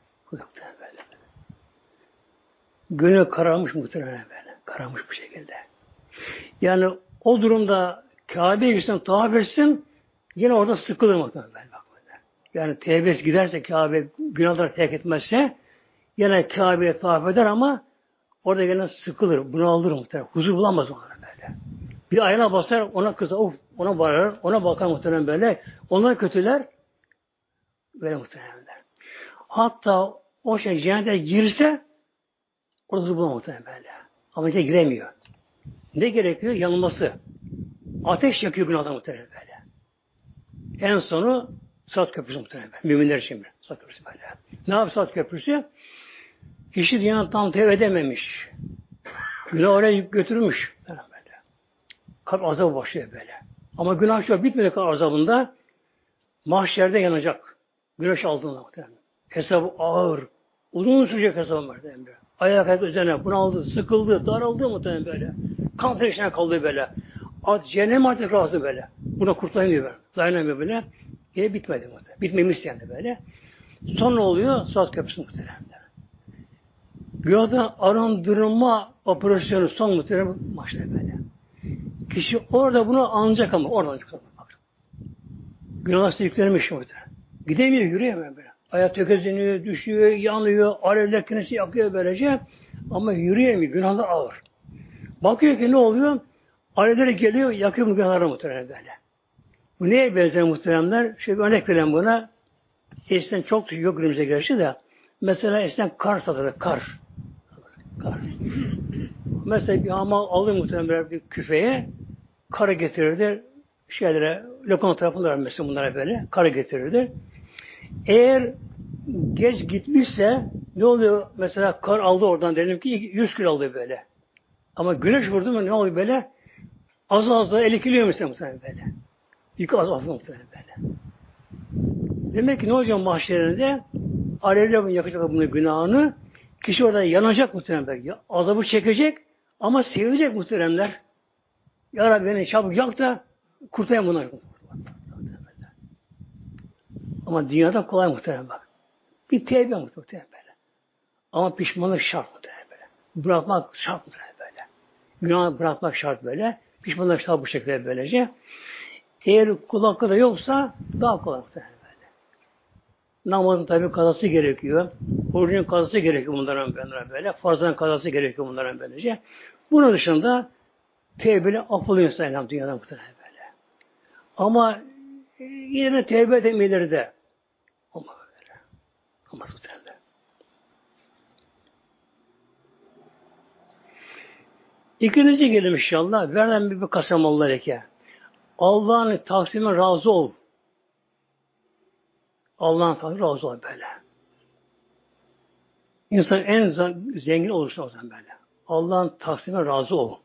Gönül kararmış muhtemelen böyle. Kararmış bu şekilde. Yani o durumda Kabe'ye gitsin, tavaf etsin, yine orada sıkılır muhtemelen böyle. Yani tevbesi giderse Kabe günahları terk etmezse yine Kabe'ye tavaf eder ama orada yine sıkılır, bunalır muhtemelen. Huzur bulamaz ona böyle. Bir ayna basar, ona kızar, ona bağırır, ona bakar muhtemelen böyle. Onlar kötüler, böyle muhtemelen. Hatta o şey cennete girse orada huzur bulamaz muhtemelen böyle. Ama içine giremiyor. Ne gerekiyor? Yanılması. Ateş yakıyor günahdan muhtemelen böyle. En sonu Sırat Köprüsü muhtemelen böyle. Müminler için bir Sırat Köprüsü böyle. Ne yapıyor Sırat Köprüsü? Kişi dünyanın tam tevbe edememiş. Günah oraya götürmüş. Böyle. Kalp azabı başlıyor böyle. Ama günah şu bitmedi kalp azabında. Mahşerde yanacak. Güneş altında muhtemelen. Hesabı ağır. Uzun sürecek hesabı muhtemelen böyle. Ayak ayak üzerine bunaldı, sıkıldı, daraldı muhtemelen böyle. Kan peşine kaldı böyle. Cehennem artık razı böyle. Buna kurtulamıyor böyle. Dayanamıyor böyle. Yine bitmedi muhtemelen. Bitmemiş yani böyle. Sonra oluyor Sırat Köprüsü muhtemelen. Günahdan arındırma operasyonu son muhtemelen başlıyor böyle. Kişi orada bunu anlayacak ama oradan anlayacak. Günahlar yüklenmiş muhtemelen. Gidemiyor, yürüyemiyor böyle. Ayak tökezleniyor, düşüyor, yanıyor, alevler kendisi yakıyor böylece. Ama yürüyemiyor, günahlar ağır. Bakıyor ki ne oluyor? Alevler geliyor, yakıyor bu günahları muhtemelen böyle. Bu neye benzer muhteremler? Şöyle bir örnek vereyim buna. Eskiden çok yok günümüze gerçi de. Mesela eskiden kar satılır, kar. Kar. Mesela bir hamal alıyor muhtemelen bir küfeye, karı getirirdi. Şeylere, lokanta tarafında mesela bunlara böyle, karı getirirdi. Eğer geç gitmişse ne oluyor? Mesela kar aldı oradan diyelim ki 100 kilo aldı böyle. Ama güneş vurdu mu ne oluyor böyle? Az da 50 kilo mesela böyle. Yük az muhtemelen böyle. Demek ki ne olacak mahşerinde? Alevler yakacak bunun günahını. Kişi orada yanacak muhtemelen belki. Azabı çekecek ama sevecek muhteremler. Ya Rabbi beni çabuk yak da kurtarayım bunları. Ama dünyada kolay muhtemelen bak. Bir tevbe muhtemelen böyle. Ama pişmanlık şart muhtemelen böyle. Bırakmak şart muhtemelen böyle. Günahı bırakmak şart böyle. Pişmanlık şart bu şekilde böylece. Eğer kul hakkı da yoksa daha kolay muhtemelen böyle. Namazın tabi kazası gerekiyor. Orucun kazası gerekiyor bunların böyle. Farzların kazası gerekiyor bunların böylece. Bunun dışında tevbeyle affoluyor insan dünyada muhtemelen böyle. Ama yine tevbe edemeyeleri de ama böyle. Ama muhtemelen. İkinci gelelim inşallah. Verden bir kasem Allah leke. Allah'ın taksime razı ol. Allah'ın taksime razı ol böyle. İnsan en zengin olursa o zaman böyle. Allah'ın taksime razı ol.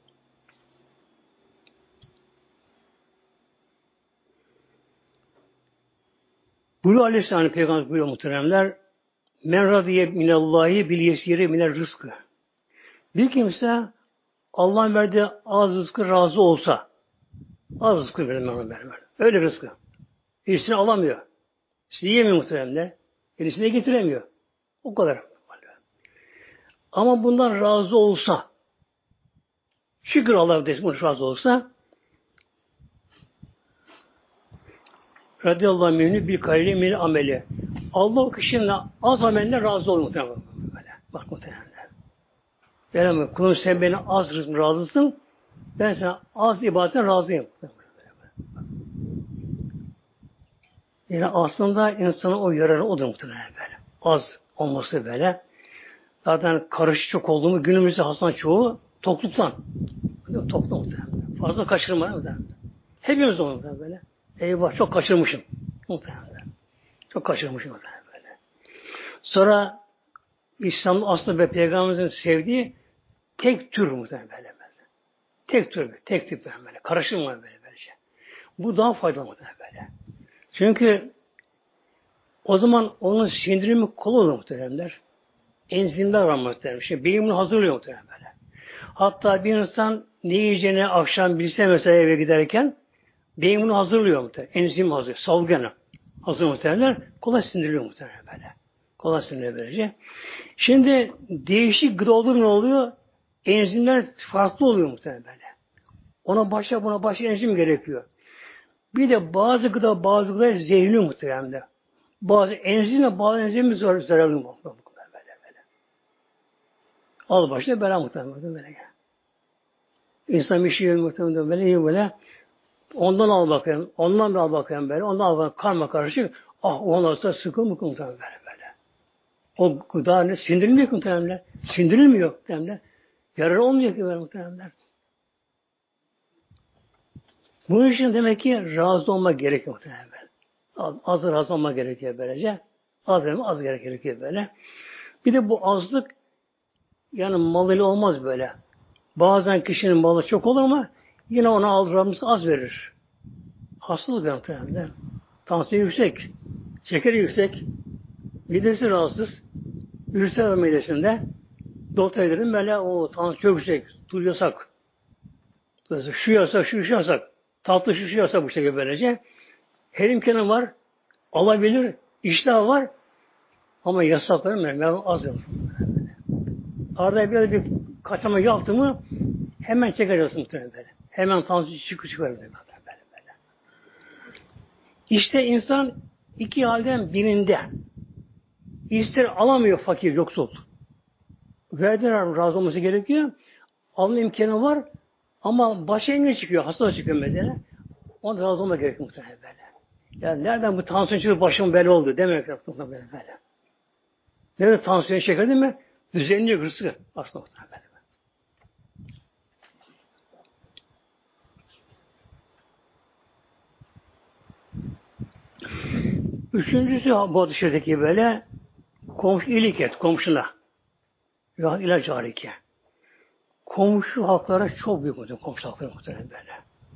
Buyuruyor Aleyhisselam Peygamber buyuruyor muhteremler. Men radiye minallahi bil yesiri minel rızkı. Bir kimse Allah'ın verdiği az rızkı razı olsa, az rızkı verir ben. Öyle rızkı. Birisini alamıyor. İşte yiyemiyor muhteremler. Birisine getiremiyor. O kadar. Ama bundan razı olsa, şükür Allah'a destek razı olsa, radıyallahu minhü bir kayri min ameli. Allah o kişinin az amelinden razı olur muhtemelen. Böyle. Bak muhtemelen. Yani kulum sen beni az razısın, ben sana az ibadetten razıyım. Yani aslında insanın o yararı odur muhtemelen böyle. Az olması böyle. Zaten karışık çok olduğumu günümüzde hastaların çoğu topluluktan. Toplum muhtemelen. Fazla kaçırma muhtemelen. Hepimiz de muhtemelen böyle. Eyvah çok kaçırmışım. Muhtemelen. Çok kaçırmışım muhtemelen böyle. Sonra İslam'ın aslı ve Peygamberimizin sevdiği tek tür muhtemelen böyle. Tek tür, tek tip böyle. Karışım var böyle böylece. Bu daha faydalı muhtemelen böyle. Çünkü o zaman onun sindirimi kolay olur muhtemelenler. Enzimler var muhtemelen. Şimdi beyin bunu hazırlıyor muhtemelen böyle. Hatta bir insan ne yiyeceğini akşam bilse mesela eve giderken beyin bunu hazırlıyor muhtemelen. Enzim hazırlıyor. Salgını hazır muhtemelen. Kolay sindiriliyor muhtemelen böyle. Kolay sindiriliyor böylece. Şimdi değişik gıda olur ne oluyor? Enzimler farklı oluyor muhtemelen böyle. Ona başka buna başka enzim gerekiyor. Bir de bazı gıda zehirli muhtemelen. Bazı enzimle bazı enzim zararlı muhtemelen. Al başına bela muhtemelen böyle. İnsan bir şey yiyor muhtemelen böyle yiyor böyle. Ondan al bakayım, ondan al bakayım böyle. Ondan al bakayım, karma karışık. Ah o olursa sıkı mı muhtemelen böyle. O gıda ne? Sindirilmiyor ki muhtemelen. Sindirilmiyor muhtemelen. Yararı olmuyor ki böyle muhtemelen. Bunun için demek ki razı olmak gerekiyor muhtemelen. Az razı olmak gerekiyor böylece. Az gerekiyor böyle. Bir de bu azlık yani malıyla olmaz böyle. Bazen kişinin malı çok olur ama yine ona aldırmamız az verir. Hastalık muhtemelen. Tansiyon yüksek. Şekeri yüksek. Midesi rahatsız. Ülser midesinde. Doktor dedim böyle o tansiyon yüksek. Tuz yasak. Şu yasak, şu yasak. Tatlı şu yasak bu şekilde böylece. Her imkanı var. Alabilir. İştah var. Ama yasakları ben az yaptım. Arada bir kaçama yaptı mı hemen çekeceksin muhtemelen böyle. Hemen tansiyon çıkıyor böyle. İşte insan iki halden birinde. İster alamıyor fakir, yoksul. Verdiğine razı olması gerekiyor. Alma imkanı var ama başı engel çıkıyor, hasta çıkıyor mesela. Ona razı olmak gerekiyor muhtemelen böyle. Yani nereden bu tansiyon çıkıyor, başım böyle oldu demek yaptım böyle. Nerede tansiyon şeker değil mi? Düzenliyor hırsı aslında muhtemelen böyle. Üçüncüsü bu dışarıdaki böyle komşu iyilik et komşuna. Ya ilaç harike. Komşu haklara çok büyük muhtemelen. Komşu hakları muhtemelen böyle.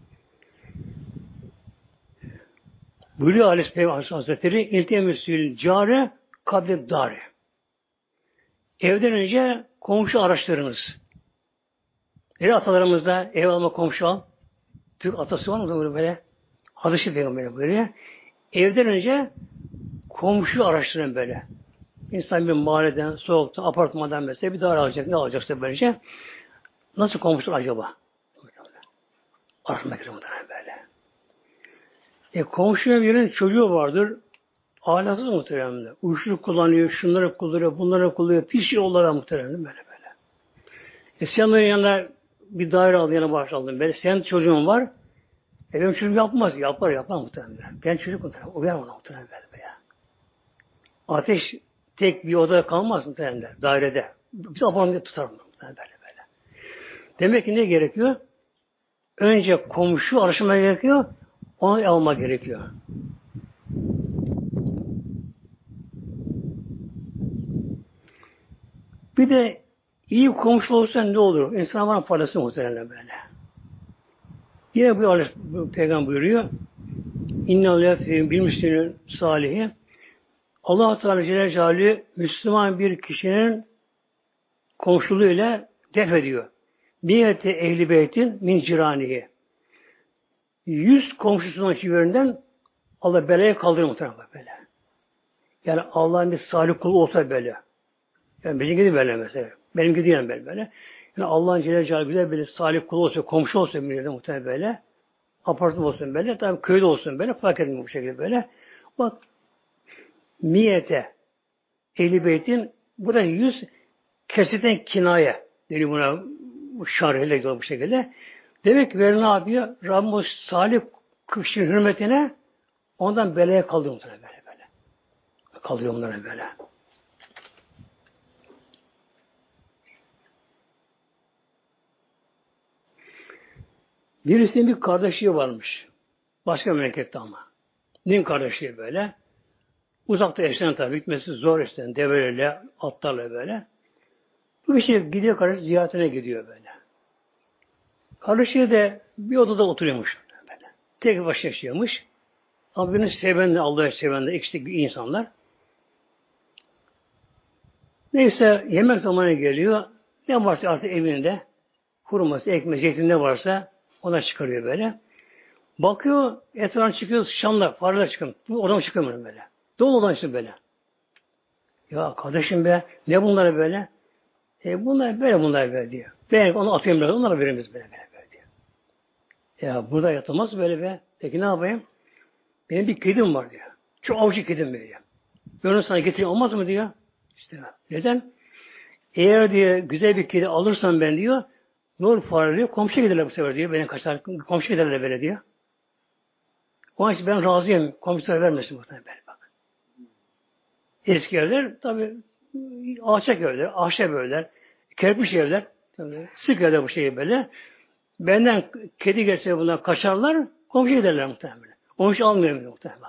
Buyuruyor Aleyhisselam Hazretleri İltemüsül care kablet dare. Evden önce komşu araştırınız. Atalarımızda ev alma komşu al. Türk atası var mı böyle? Hadis-i Peygamber'e böyle. Evden önce komşu araştırın böyle. İnsan bir mahalleden, soğukta, apartmandan mesela bir daire alacak. Ne alacaksa böylece. Nasıl komşu acaba? Araştırmak gerekiyor böyle. Komşuya birinin çocuğu vardır. Ahlaksız muhteremde. Uyuşturucu kullanıyor, şunları kullanıyor, bunları kullanıyor. Pis yollara muhteremde böyle. Sen de yanına bir daire aldın, yana başladın. Senin çocuğun var. Benim çocuğum yapmaz. Yapar muhteremde. Ben çocuk muhteremde. Uyar ona muhteremde böyle ya. Ateş tek bir odada kalmaz muhteremde. Dairede. Biz apartmanda tutar muhteremde böyle. Demek ki ne gerekiyor? Önce komşu araştırma gerekiyor. Onu almak gerekiyor. Bir de iyi komşu olursa ne olur? İnsan bana faydası muhtemelen böyle. Yine bu Peygamber buyuruyor. İnne lâfî bil müslümün salihi. Allah Teala Celle Celaluhu Müslüman bir kişinin komşuluğuyla def ediyor. Biyete ehli beytin min ciranihi. 100 komşusunun çiverinden Allah belaya kaldırır muhtemelen böyle. Yani Allah'ın bir salih kulu olsa böyle. Yani benim gibi böyle mesela. Benim gibi değil böyle. Yani Allah'ın Celle Celaluhu güzel bir salih kulu olsa, komşu olsa bir yerde muhtemelen böyle. Apartman olsun böyle. Tabii köyde olsun böyle. Fark etmiyor bu şekilde böyle. Bak miyete Ehl-i Beyt'in burada 100 kesitten kinaye deniyor buna şarhiyle bu şekilde. Demek ki ne yapıyor? Rabbimiz salih kişinin hürmetine ondan belaya kaldırıyor muhtemelen böyle. Kaldırıyor onlara böyle. Birisinin bir kardeşi varmış. Başka memlekette ama. Din kardeşliği böyle. Uzakta yaşayan tabii. Gitmesi zor işte. Develerle, atlarla böyle. Bu bir şey gidiyor kardeş ziyaretine gidiyor böyle. Kardeşi de bir odada oturuyormuş. Böyle. Tek başına yaşıyormuş. Ama birini sevenle, Allah'ı sevenle, ikisi insanlar. Neyse yemek zamanı geliyor. Ne varsa artık evinde hurması, ekmek, zeytin ne varsa ona çıkarıyor böyle. Bakıyor, etrafına çıkıyor, şamlar, fareler çıkıyor. Oradan çıkıyor böyle. Dolu olan işte böyle. Ya kardeşim be, ne bunlar böyle? Bunlar böyle diyor. Ben onu atayım biraz, onlara veririz böyle diyor. Ya burada yatılmaz böyle be. Peki ne yapayım? Benim bir kedim var diyor. Çok avuçlu kedim diyor. Ben onu sana getireyim olmaz mı diyor. İşte neden? Eğer diyor güzel bir kedi alırsam ben diyor, ne olur fare diyor, komşu giderler bu sefer diyor. Benim kaçar, komşu giderler böyle diyor. Onun için ben razıyım. Komşulara vermesin muhtemelen böyle bak. Eski evler tabi alçak evler, ahşap evler, kerpiç evler, tabii, sık evler bu şey böyle. Benden kedi gelse bunlar kaçarlar, komşu giderler muhtemelen. Onun için almıyorum muhtemelen.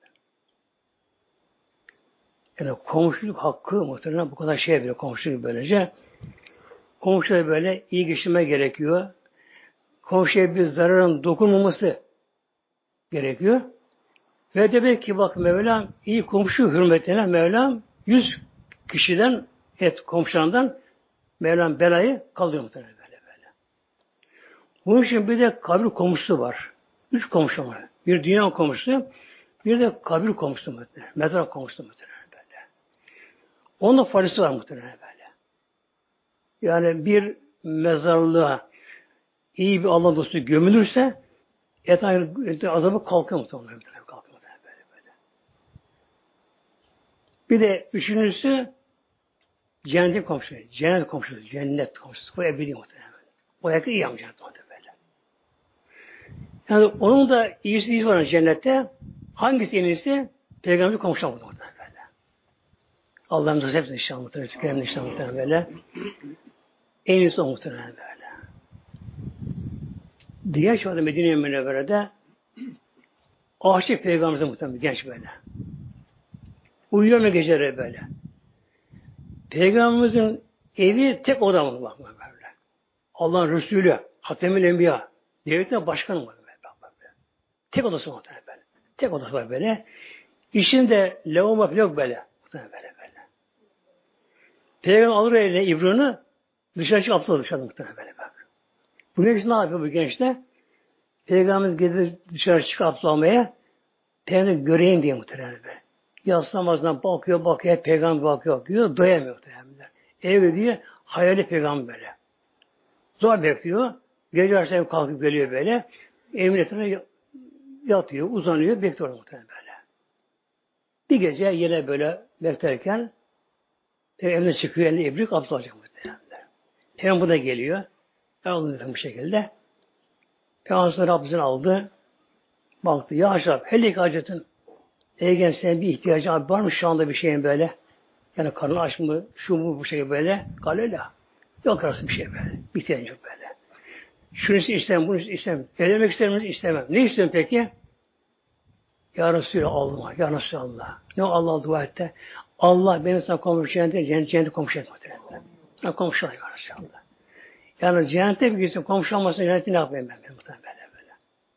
Yani komşuluk hakkı muhtemelen bu kadar şey bile komşuluk böylece. Komşuya böyle iyi geçirme gerekiyor. Komşuya bir zararın dokunmaması gerekiyor. Ve demek ki bak Mevlam iyi komşu hürmetine Mevlam 100 kişiden komşularından Mevlam belayı kaldırıyor muhtemelen böyle. Bunun için bir de kabir komşusu var. 3 komşu var. Bir dünya komşusu, bir de kabir komşusu muhtemelen. Mezar komşusu muhtemelen böyle. Onun da faydası var muhtemelen böyle. Yani bir mezarlığa iyi bir Allah dostu gömülürse azabı kalkıyor muhtemelen. Bir de üçüncüsü cennet komşusu. Cennet komşusu. Cennet komşusu. Bu ebedi muhtemelen. O yakın iyi ama cennet muhtemelen. Yani onun da iyisi var cennette. Hangisi en iyisi? Peygamber komşu muhtemelen. Allah'ın rızası hepsi inşallah muhtemelen. Tükenim inşallah muhtemelen böyle. En iyisi o muhtemelen böyle. Diğer şu anda Medine-i Münevvere'de aşık Peygamber'de muhtemelen genç böyle. Uyuyor mu geceleri böyle. Peygamberimizin evi tek oda mı bakma böyle. Allah'ın Resulü, Hatemül Enbiya, devletin başkanı var böyle. Tek odası var böyle. Tek odası var böyle. İçinde lavabo yok böyle. Böyle. Peygamber alır eline ibrunu dışarı çıkıp abdest alır muhtemelen böyle. Bu genç ne yapıyor bu gençler? Peygamberimiz gelir dışarı çıkıp abdest almaya Peygamber göreyim diye muhtemelen böyle. Yatsı namazına bakıyor, Peygamber bakıyor, doyamıyor muhtemelen. Evde diye hayali Peygamber böyle. Zor bekliyor. Gece akşam kalkıp geliyor böyle. Emniyetine yatıyor, uzanıyor, bekliyor muhtemelen böyle. Bir gece yine böyle beklerken evine çıkıyor, eline ibrik abdest alacak muhtemelen. Hemen bu da geliyor. Alındı bu şekilde. Peygamber abdestini aldı. Baktı. Ya Aşraf, hele hacettin. Eğer senin bir ihtiyacın var mı şu anda bir şeyin böyle? Yani karnın aç mı, şu mu bu şey böyle? Galila. Yok arası bir şey böyle. Bir ihtiyacın yok böyle. Şunu istemem, bunu istemem. Evlenmek isterim, istemem. Ne istiyorsun peki? Ya Resulallah, Ya Resulallah. Ne Allah dua etti? Allah beni sana komşu cennete komşu etmedi. Komşu ya Resulallah. Yani cennete bir gitsin, komşu olmasın cenneti ne yapayım ben muhtemelen böyle.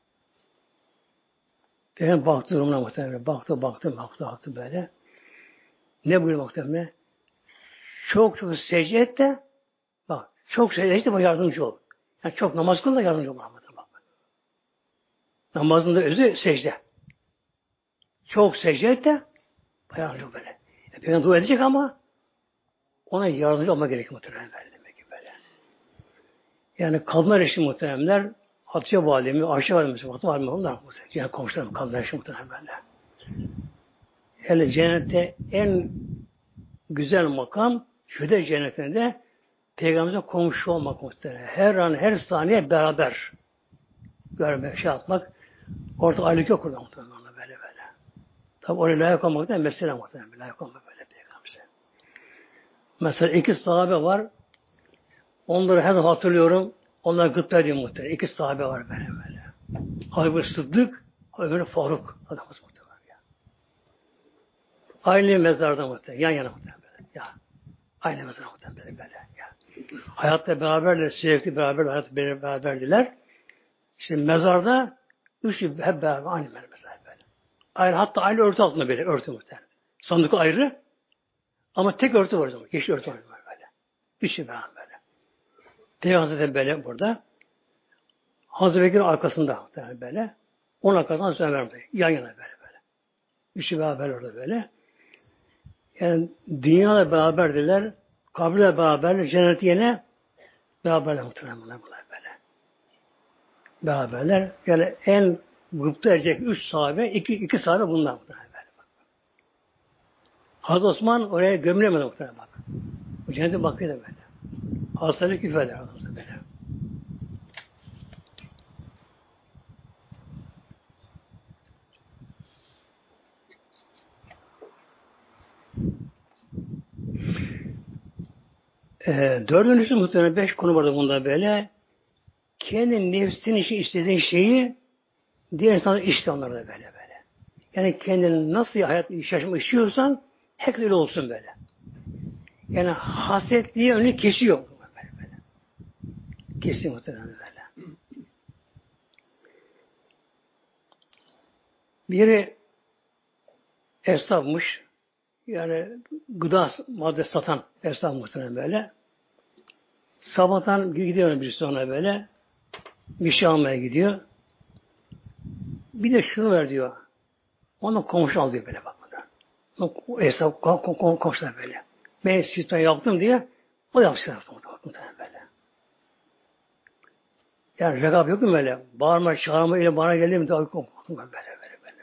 Ben baktı durumuna muhtemelen. Baktı böyle. Ne buyuruyor muhtemelen? Çok secde et de bak, çok secde et de bana yardımcı ol. Yani çok namaz kıl da yardımcı ol. Bak. Namazın da özü secde. Çok secde et de bana yardımcı ol böyle. Peygamber dua edecek ama ona yardımcı olma gerekiyor muhtemelen demek ki böyle. Yani kadınlar için muhtemelenler Hatice Validemi, Ayşe Validemi, Fatıma Validemi onlar muhtemelen. Yani komşularım kadınlar için muhtemelen böyle. Yani cennette en güzel makam Firdevs cennetinde Peygamberimize komşu olmak muhtemelen. Her an, her saniye beraber görmek, şey yapmak. Orada aylık yok orada muhtemelen böyle böyle. Tabi oraya layık olmak da mesele muhtemelen. Layık olmak böyle Peygamberimize. Mesela iki sahabe var. Onları her zaman hatırlıyorum. Onlar gıpta ediyor muhtemelen. İki sahabe var böyle böyle. Ebu Sıddık, Ömer Faruk. Adamız muhtemelen. Aynı mezarda muhtemelen. Yan yana muhtemelen. Ya. Aynı mezarda muhtemelen böyle. Ya. Hayatta beraberler, sürekli beraber, hayatta beraberdiler. Şimdi mezarda üçü hep beraber aynı mezar böyle. Aynı, hatta aynı örtü altında böyle örtü muhtemelen. Sandık ayrı ama tek örtü var o zaman. Yeşil örtü var böyle. Üçü beraber böyle. Peygamber de böyle burada. Hazreti Bekir arkasında muhtemelen böyle. Onun arkasından Hazreti Ömer burada. Yan yana böyle böyle. Üçü beraber orada böyle. Yani dünyada beraberdiler. Kabirle beraber, cenneti yine beraberler muhtemelen bunlar böyle. Beraberler. Yani en gıpta edecek üç sahabe, iki sahabe bunlar muhtemelen böyle. Hazreti Osman oraya gömülemedi muhtemelen bak. Bu cennete bakıyor da böyle. Hastalık küfeder Hazreti böyle. Dördüncüsü muhtemelen 5 konu vardı bunda böyle. Kendi nefsin için istediğin şeyi diğer insanlar işte onlarda böyle böyle. Yani kendini nasıl hayat yaşamak istiyorsan hep öyle olsun böyle. Yani hasetliği önünü kesiyor. Böyle böyle. Kesiyor muhtemelen böyle. Biri esnafmış. Yani gıda maddesi satan esnaf muhtemelen böyle. Sabahtan gidiyor birisi ona böyle. Bir şey almaya gidiyor. Bir de şunu ver diyor. Ona komşu al diyor böyle bak burada. O esnaf komşular böyle. Ben sistem yaptım diye o yapsın muhtemelen böyle. Yani rekabet yok mu böyle? Bağırma, çağırma ile bana geldi mi? Böyle böyle böyle.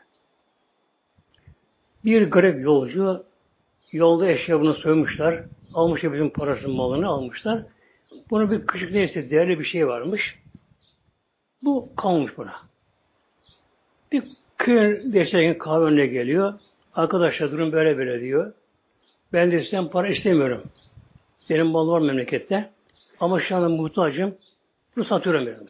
Bir garip yolcu yolda eşyabını soymuşlar. Almışlar bizim parasının malını almışlar. Bunu bir küçük neyse değerli bir şey varmış. Bu kalmış buna. Bir köyün geçerken kahve önüne geliyor. Arkadaşlar durum böyle böyle diyor. Ben de sizden para istemiyorum. Benim mal var memlekette. Ama şu anda muhtacım. Bunu satıyorum böyle.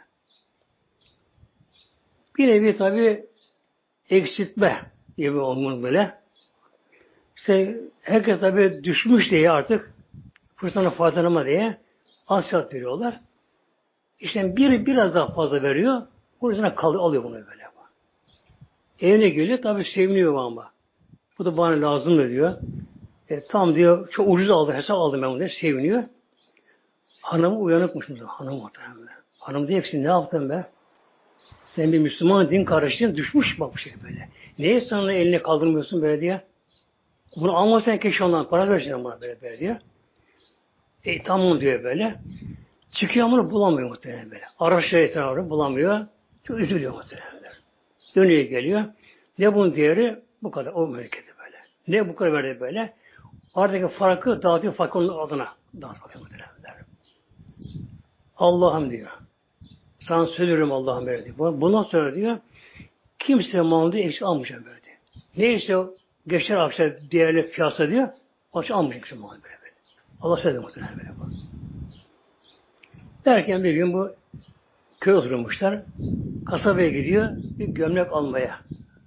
Bir nevi tabi eksiltme gibi olmalı böyle. İşte herkes tabi düşmüş diye artık fırsatına faydalanma diye az fiyat veriyorlar. İşte biri biraz daha fazla veriyor. Bunun üzerine alıyor bunu böyle. Evine geliyor tabi seviniyor ama. Bu da bana lazım diyor. Tam diyor çok ucuz aldım hesap aldım ben bunu diye seviniyor. Hanım uyanıkmış. Hanım muhtemelen. Hanım diyor ki ne yaptın be? Sen bir Müslüman din kardeşliğine düşmüş bak bu şey böyle. Neye sana eline kaldırmıyorsun böyle diye. Bunu almasan keşke ondan para vereceksin bana böyle diyor. Tamam diyor böyle. Çıkıyor ama bulamıyor muhtemelen böyle. Araştırıyor etrafını bulamıyor. Çok üzülüyor muhtemelen. Dönüyor geliyor. Ne bunun değeri? Bu kadar. O memleketi böyle. Ne bu kadar verdi böyle? Aradaki farkı dağıtıyor fakirin adına. Dağıtıyor muhtemelen. Allah'ım diyor. Sana söylüyorum Allah'ım böyle diyor. Bundan sonra diyor kimse malını eksik almayacağım böyle diyor. Neyse o geçer akşam değerli piyasa diyor. O için almayacak kimse malını böyle. Allah söyledi muhtemelen böyle. Derken bir gün bu köy oturmuşlar. Kasabaya gidiyor bir gömlek almaya.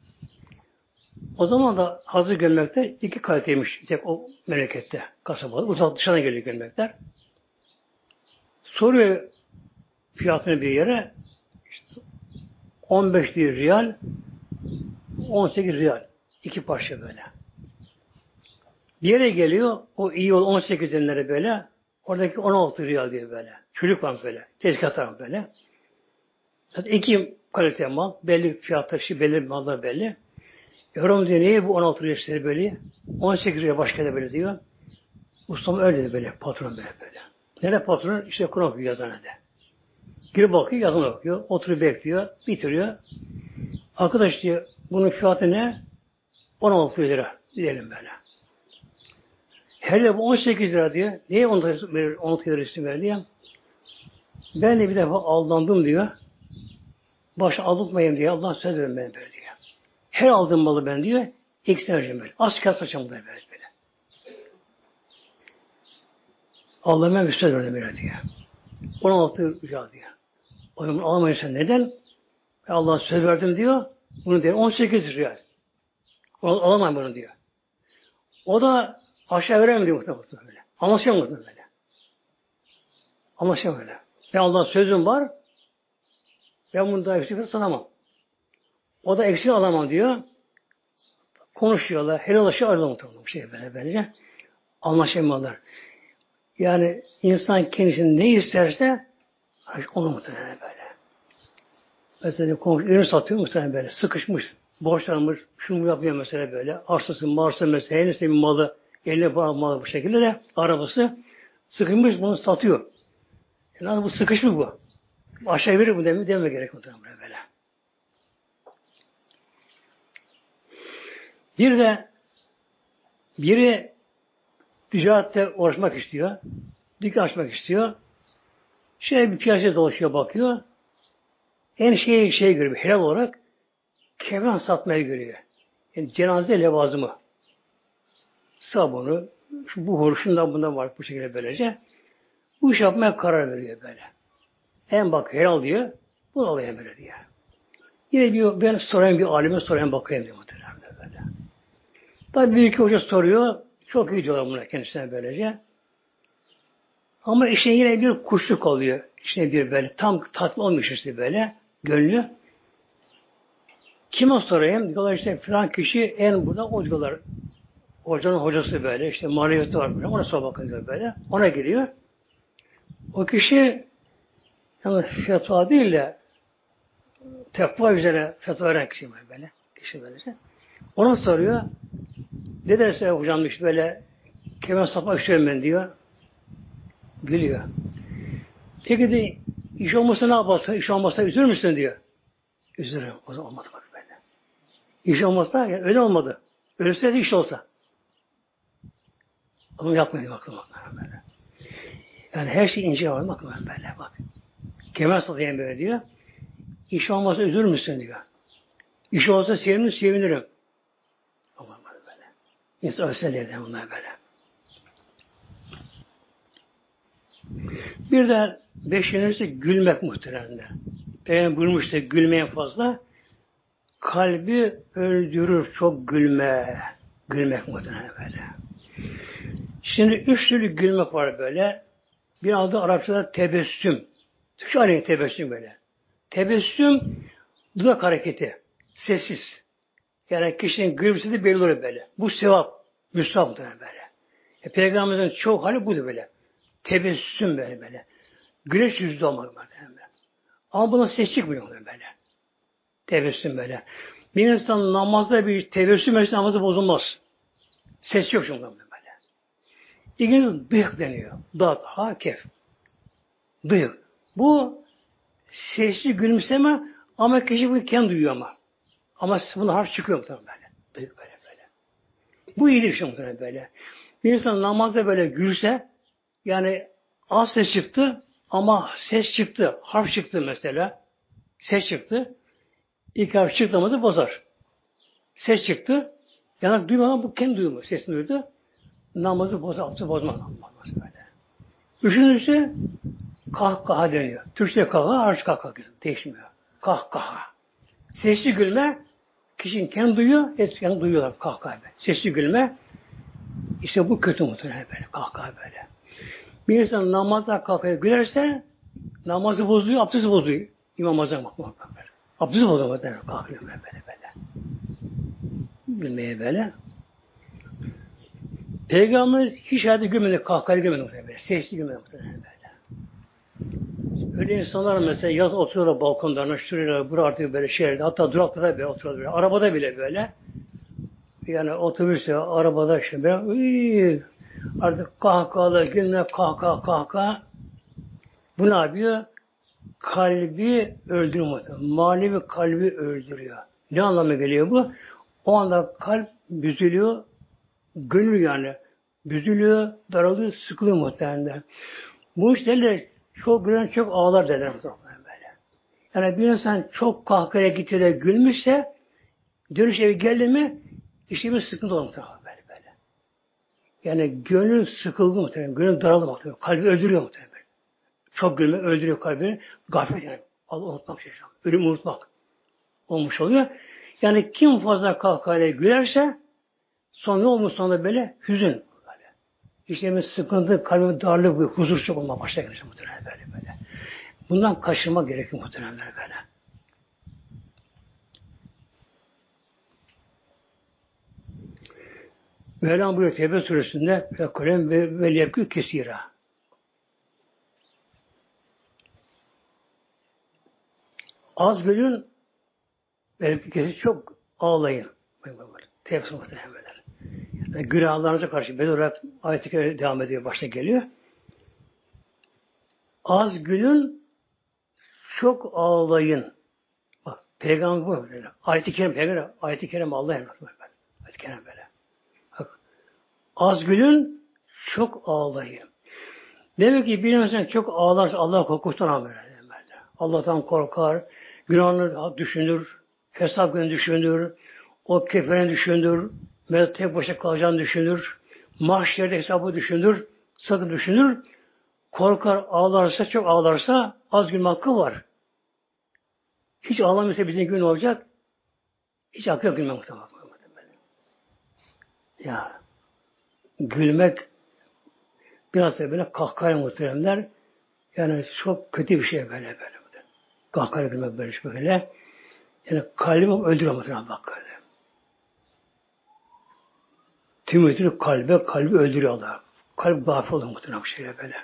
O zaman da hazır gömlekler iki kaliteymiş. Tek o memlekette kasabada. Uzak dışına geliyor gömlekler. Soruyor fiyatını bir yere işte 15 riyal 18 riyal. İki parça böyle. Bir yere geliyor o iyi ol 18 lira böyle oradaki 16 riyal diyor böyle. Çocuk var böyle. Tezgah var böyle. Zaten iki kalite mal. Belli fiyatlar, belli mallar belli. Yorum diyor niye bu 16 riyal böyle? 18 riyal başka da böyle diyor. Ustam öyle dedi böyle. Patron böyle. Nerede patron? İşte Kur'an okuyor yazanede. Girip bakıyor, yazan okuyor. Oturup bekliyor. Bitiriyor. Arkadaş diyor bunun fiyatı ne? 16 lira diyelim böyle. Hele bu 18 lira diyor. Niye 16 lira isim verdi ya? Ben de bir defa aldandım diyor. Başa aldatmayayım diye Allah söz verin ben böyle diyor. Her aldığım malı ben diyor. Eksi vereceğim böyle. Az kağıt saçacağım böyle. Allah'ıma bir söz verdim böyle diyor. 16 lira diyor. O zaman alamayırsan neden? Allah'a söz verdim diyor. Bunu diyor 18 lira. Alamayın bunu diyor. O da aşağı veremem diyor muhtemelen böyle. Anlaşıyor muhtemelen böyle. Anlaşıyor böyle. Ben Allah'a sözüm var. Ben bunu daha yüksek satamam. O da eksik alamam diyor. Konuşuyorlar. Helallaşıyor ayrılamıyor. Bir şey böylece. Anlaşamıyorlar. Yani insan kendisini ne isterse onu muhtemelen böyle. Mesela komşu ürün satıyor muhtemelen böyle. Sıkışmış, borçlanmış, şunu yapıyor mesela böyle. Arsası, marsa mesela, en bir malı, eline bağlı malı bu şekilde de arabası sıkışmış, bunu satıyor. Yani bu sıkışmış bu. Aşağı verir bu deme gerek muhtemelen böyle. Bir de biri ticarette uğraşmak istiyor. Dükkan açmak istiyor. Bir piyasaya dolaşıyor, bakıyor. En şey görüyor, helal olarak kefen satmayı görüyor. Yani cenaze levazımı. Sabunu, şu buhur, şundan bundan var bu şekilde böylece. Bu iş yapmaya karar veriyor böyle. En bak helal diyor, bunu alayım böyle diyor. Yine diyor, ben sorayım bir alime sorayım bakayım diyor muhtemelen böyle. Tabii bir iki hoca soruyor, çok iyi diyorlar buna kendisine böylece. Ama işin yine bir kuşluk oluyor. İşte bir böyle tam tatmin olmuş işte böyle gönlü. Kime sorayım? Diyorlar işte filan kişi en burada o diyorlar. Hocanın hocası böyle işte maneviyatı var böyle. Ona sor bakın diyor böyle. Ona geliyor. O kişi yani fetva değil de tekva üzere fetva veren kişi böyle. Kişi böylece. Ona soruyor. Ne derse hocam işte böyle kemer sapmak istiyorum ben diyor. Gülüyor. Peki de iş olmasa ne yaparsın? İş olmasa üzülür müsün diyor. Üzülürüm. O zaman olmadı bak böyle. İş olmasa yani öyle olmadı. Ölürse de iş olsa. Onu yapmayın bakın böyle. Yani her şey ince var bakın böyle bak. Kemer satayım böyle diyor. İş olmasa üzülür müsün diyor. İş olsa sevinirim. Ama böyle. İnsan ölse dedi bunlar böyle. Bir de beşincisi gülmek muhteremler. Peygamber buyurmuştu gülmeyen fazla. Kalbi öldürür çok gülme. Gülmek muhterem böyle. Şimdi 3 türlü gülmek var böyle. Bir adı Arapçada tebessüm. Türkçe aleyhi tebessüm böyle. Tebessüm dudak hareketi. Sessiz. Yani kişinin gülümsediği belli olur böyle. Bu sevap. Müstahaptır böyle. Peygamberimizin çok hali budur böyle. Tebessüm böyle. Güneş yüzlü olmak böyle. Ama buna ses çıkmıyor böyle. Tebessüm böyle. Bir insan namazda bir tebessüm etse namazı bozulmaz. Ses yok çünkü böyle. İngilizce dık deniyor. Dat, ha, kef. Dık. Bu sesli gülümseme ama kişi bunu kendi duyuyor ama. Ama bunun harf çıkıyor muhtemelen böyle. Dık böyle. Bu iyidir şu muhtemelen böyle. Bir insan namazda böyle gülse yani az ses çıktı ama ses çıktı. Harf çıktı mesela. Ses çıktı. İlk harf çıktı namazı bozar. Ses çıktı. Yanak duymadan bu kendi duyuyor. Sesini duydu. Namazı bozar. Abdesti bozmaz. Böyle. Üçüncüsü kahkaha deniyor. Türkçe kahkaha, Arapça kahkaha değişmiyor. Kahkaha. Sesli gülme kişinin kendi duyuyor, kendi duyuyorlar kahkaha böyle. Sesli gülme işte bu kötü muhtemelen böyle. Kahkaha böyle. Bir insan namazda kahkahaya gülerse namazı bozuyor, abdesti bozuyor. İmam Azam bakmak böyle. Abdesti bozuyor böyle. Kahkahaya böyle. Gülmeye böyle. Peygamberimiz hiç hayatı gülmedi, kahkahayla gülmedi muhtemelen böyle. Sesli gülmedi muhtemelen böyle. Öyle insanlar mesela yaz oturuyorlar balkonlarına, şuraya, buraya artık böyle şehirde, hatta duraklarda bile oturuyorlar böyle, arabada bile böyle. Yani otobüste, arabada işte böyle, artık kahkahalar, gülme, kahkaha. Bu ne yapıyor? Kalbi öldürüyor. Manevi kalbi öldürüyor. Ne anlamına geliyor bu? O anda kalp büzülüyor, gönül yani büzülüyor, daralıyor, sıkılıyor muhtemelen. Bu işlerle çok gülen çok ağlar derler muhtemelen böyle. Yani bir insan çok kahkahaya gitti de gülmüşse dönüş evi geldi mi işte bir sıkıntı olur muhtemelen böyle. Yani gönül sıkıldı muhtemelen, gönül daraldı muhtemelen, kalbi öldürüyor muhtemelen. Çok gülme öldürüyor kalbini, gaflet yani. Allah unutmak şey. Ölümü unutmak olmuş oluyor. Yani kim fazla kahkahayla gülerse son ne olmuş sonra böyle hüzün. Böyle. İşte bir sıkıntı, kalbin darlığı, bir huzursuzluk olma başlar muhtemelen böyle. Bundan kaçınmak gerekiyor muhtemelen böyle. Mevlam buyuruyor Tevbe suresinde kalem ve lebkü kesira. Az gülün ve lebkü kesir çok ağlayın. Tevbe muhtemelen böyle. Yani günahlarınıza karşı bedel olarak ayet-i devam ediyor, başta geliyor. Az gülün, çok ağlayın. Bak, Peygamber bu böyle. Ayet-i Kerim, Peygamber, Ayet-i Kerim Allah'a emanet böyle. Ayet-i Kerim böyle. Bak, az gülün, çok ağlayın. Demek ki bir insan çok ağlarsa Allah korkusundan böyle. Allah'tan korkar, günahını düşünür, hesap günü düşünür, o kefeni düşünür, tek başına kalacağını düşünür, mahşerde hesabı düşünür, sakın düşünür, korkar, ağlarsa, çok ağlarsa az gülme hakkı var. Hiç ağlamıyorsa bizim gün olacak. Hiç hakkı yok gülme muhtemelen. Ya gülmek biraz da böyle kahkaha muhteremler. Yani çok kötü bir şey böyle. Kahkaha gülmek böyle. Yani kalbimi öldürüyor muhtemelen bak böyle. Tüm ötürü kalbi öldürüyorlar. Kalp gafil oluyor muhtemelen bu şeyle böyle.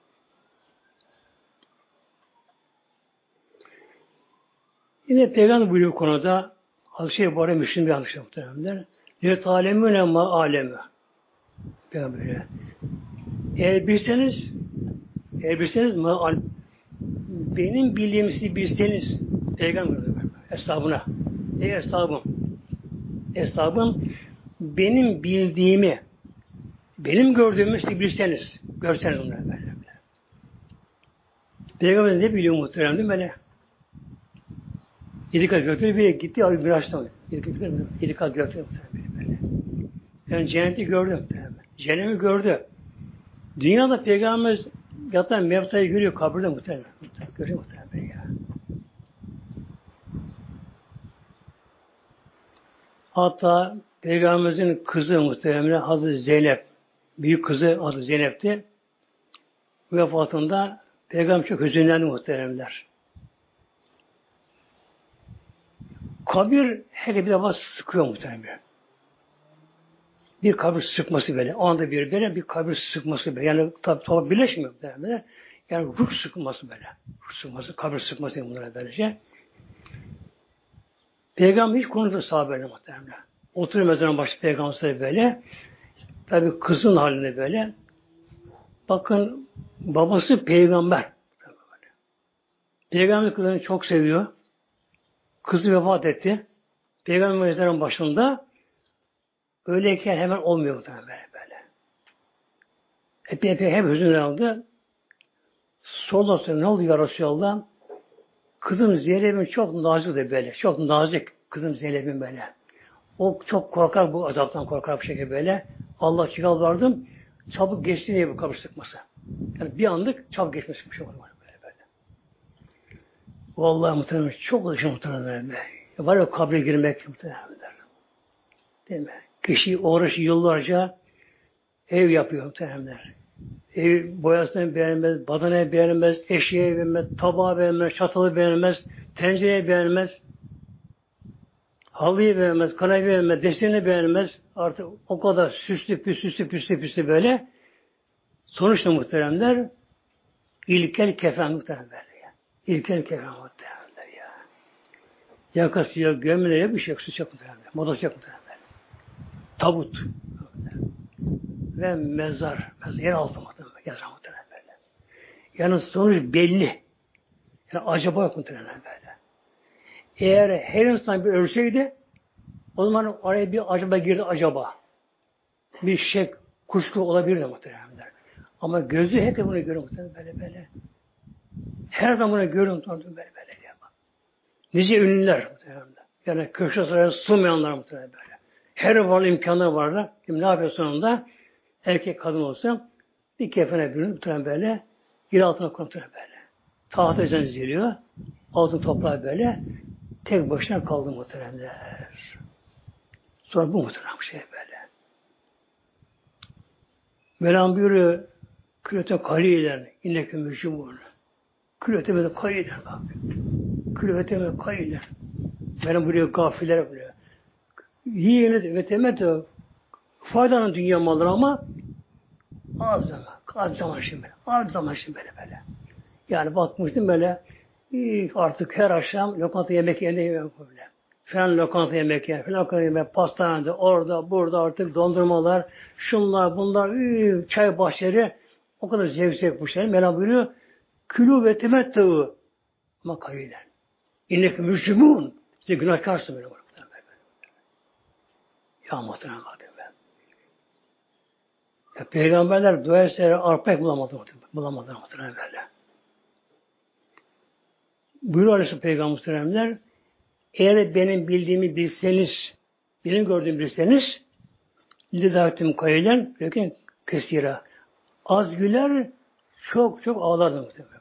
Yine Peygamber buyuruyor bu konuda Hazreti Ebu'ya Müslim bir yanlış muhtemelen. Lüt alemüne ma alemi. Peygamber eğer bilseniz ma alemi. Benim bildiğimi siz bilseniz Peygamber hesabına. Ey hesabım benim bildiğimi benim gördüğümü siz bilseniz görseniz onları böyle. Peygamber ne biliyor muhtemelen değil mi böyle? 7 kat gökleri bir gitti bir açtı. 7 kat gökleri muhtemelen böyle. Yani cenneti gördüm muhtemelen. Cehennemi gördü. Dünyada Peygamber yatan mevtayı görüyor kabirde muhtemelen. Görüyor muhtemelen böyle ya. Hatta Peygamberimizin kızı muhtemelen Hazreti Zeynep, büyük kızı Hazreti Zeynep'ti. Vefatında Peygamber çok hüzünlendi muhteremler. Kabir her bir defa sıkıyor muhtemelen. Bir kabir sıkması böyle. O anda bir kabir sıkması böyle. Yani tabi birleşmiyor muhtemelen. Yani ruh sıkması böyle. Ruh sıkması, kabir sıkması bunlara böylece. Peygamber hiç konuşuyor sahabeyle muhtemelen. Oturuyor mezarın başı Peygamber böyle. Tabi kızın halinde böyle. Bakın babası peygamber. Peygamber kızını çok seviyor. Kızı vefat etti. Peygamber mezarın başında öyleyken hemen olmuyor böyle. Epey hep hüzünlendi. Sonra ne oldu ya Resulallah? Kızım Zeynep'in çok nazik de böyle. Çok nazik kızım Zeynep'in böyle. O çok korkar bu azaptan korkar bir şekilde böyle. Allah çıkardım. Çabuk geçti diye bu kabir sıkması. Yani bir anlık çabuk geçmesi bir şey var böyle. Vallahi muhtemelen çok ulaşım muhtemelen böyle. Var ya kabre girmek muhtemelen. Değil mi? Kişi uğraşı yıllarca ev yapıyor muhtemelen. Ev boyasını beğenmez, badanayı beğenmez, eşeği beğenmez, tabağı beğenmez, çatalı beğenmez, tencereyi beğenmez, halıyı beğenmez, kanayı beğenmez, desenini beğenmez. Artık o kadar süslü püslü böyle. Sonuçta muhteremler ilkel kefen muhteremler. İlkel kefen muhteremler ya. Yakası yok, gömleği yok, bir şey yok, süs yok muhteremler. Modası yok muhteremler. Tabut ve mezar yer altı muhteremler. Yazar muhteremler böyle. Yani sonuç belli. Yani acaba yok muhteremler böyle. Eğer her insan bir ölseydi O zaman oraya bir acaba girdi acaba. Bir şek, kuşku olabilir de muhteremler. Ama gözü hep bunu görüyor muhterem böyle böyle. Her zaman bunu görüyor muhterem böyle böyle. Nice ünlüler muhteremler. Yani köşe sıraya sığmayanlar muhterem böyle. Her varlı imkanları varlar. Kim ne yapıyor sonunda? Erkek kadın olsa bir kefene bürünüp muhterem böyle. Yer altına kontrol böyle. Tahta üzerine diziliyor. Altın toprağı böyle. Tek başına kaldı muhteremler. Sonra bu muhterem şey böyle. Mevlam buyuruyor külöte kaliyle innekü müşrimun. Külöte böyle kaliyle bak. Külöte böyle kaliyle. Mevlam buyuruyor gafillere buyuruyor. Yiyiniz ve temet faydalanın dünya malları ama az zaman şimdi böyle. Az zaman şimdi böyle. Yani bakmıştım böyle artık her akşam lokanta yemek yerine böyle. Falan lokanta yemek yer, falan lokanta yemek, pastanede, orada, burada artık dondurmalar, şunlar, bunlar, çay bahçeleri, o kadar zevk bu şey. Mevlam buyuruyor, külü ve temetteği ama kalilen. İnneke müslümun. Size günahkarsın böyle. Ya muhtemelen bakayım ben. Ya, peygamberler dua etseler arpa ek bulamadılar muhtemelen böyle. Buyuruyor Aleyhisselam Peygamber muhteremler, eğer benim bildiğimi bilseniz, benim gördüğümü bilseniz, lidavetim kayılen, lakin kesira. Az güler, çok çok ağlardı muhtemelen.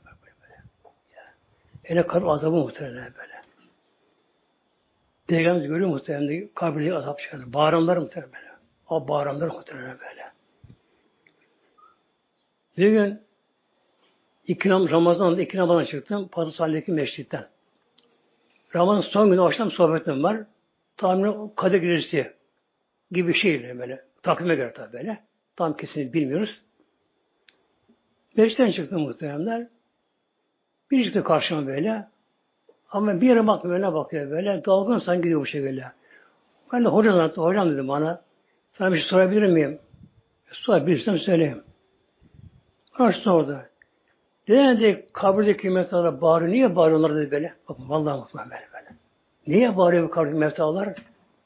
Hele kalp azabı muhtemelen böyle. Peygamberimiz görüyor muhtemelen kabirde azap çıkarır. Bağıranlar muhtemelen böyle. O bağıranlar muhtemelen böyle. Bir gün Ramazan'da iki namazdan çıktım. Pazar Salih'deki mescitten. Ramazan son günü akşam sohbetim var. Tahmini Kadir Gecesi gibi bir şey böyle. Takvime göre tabi böyle. Tam kesin bilmiyoruz. Mescitten çıktım muhteremler. Bir çıktı karşıma böyle. Ama bir yere bakmıyor, öyle bakıyor böyle. Dalgın sanki gidiyor bu şekilde. Ben de hocam dedim bana. Sana bir şey sorabilir miyim? Sorabilirsem söyleyeyim. Karşısı orada. Neden dedi kabirdeki mevtalara bağırıyor? Niye bağırıyorlar dedi böyle. Bakın vallahi mutlaka böyle. Niye bağırıyor bu kabirdeki mevtalar?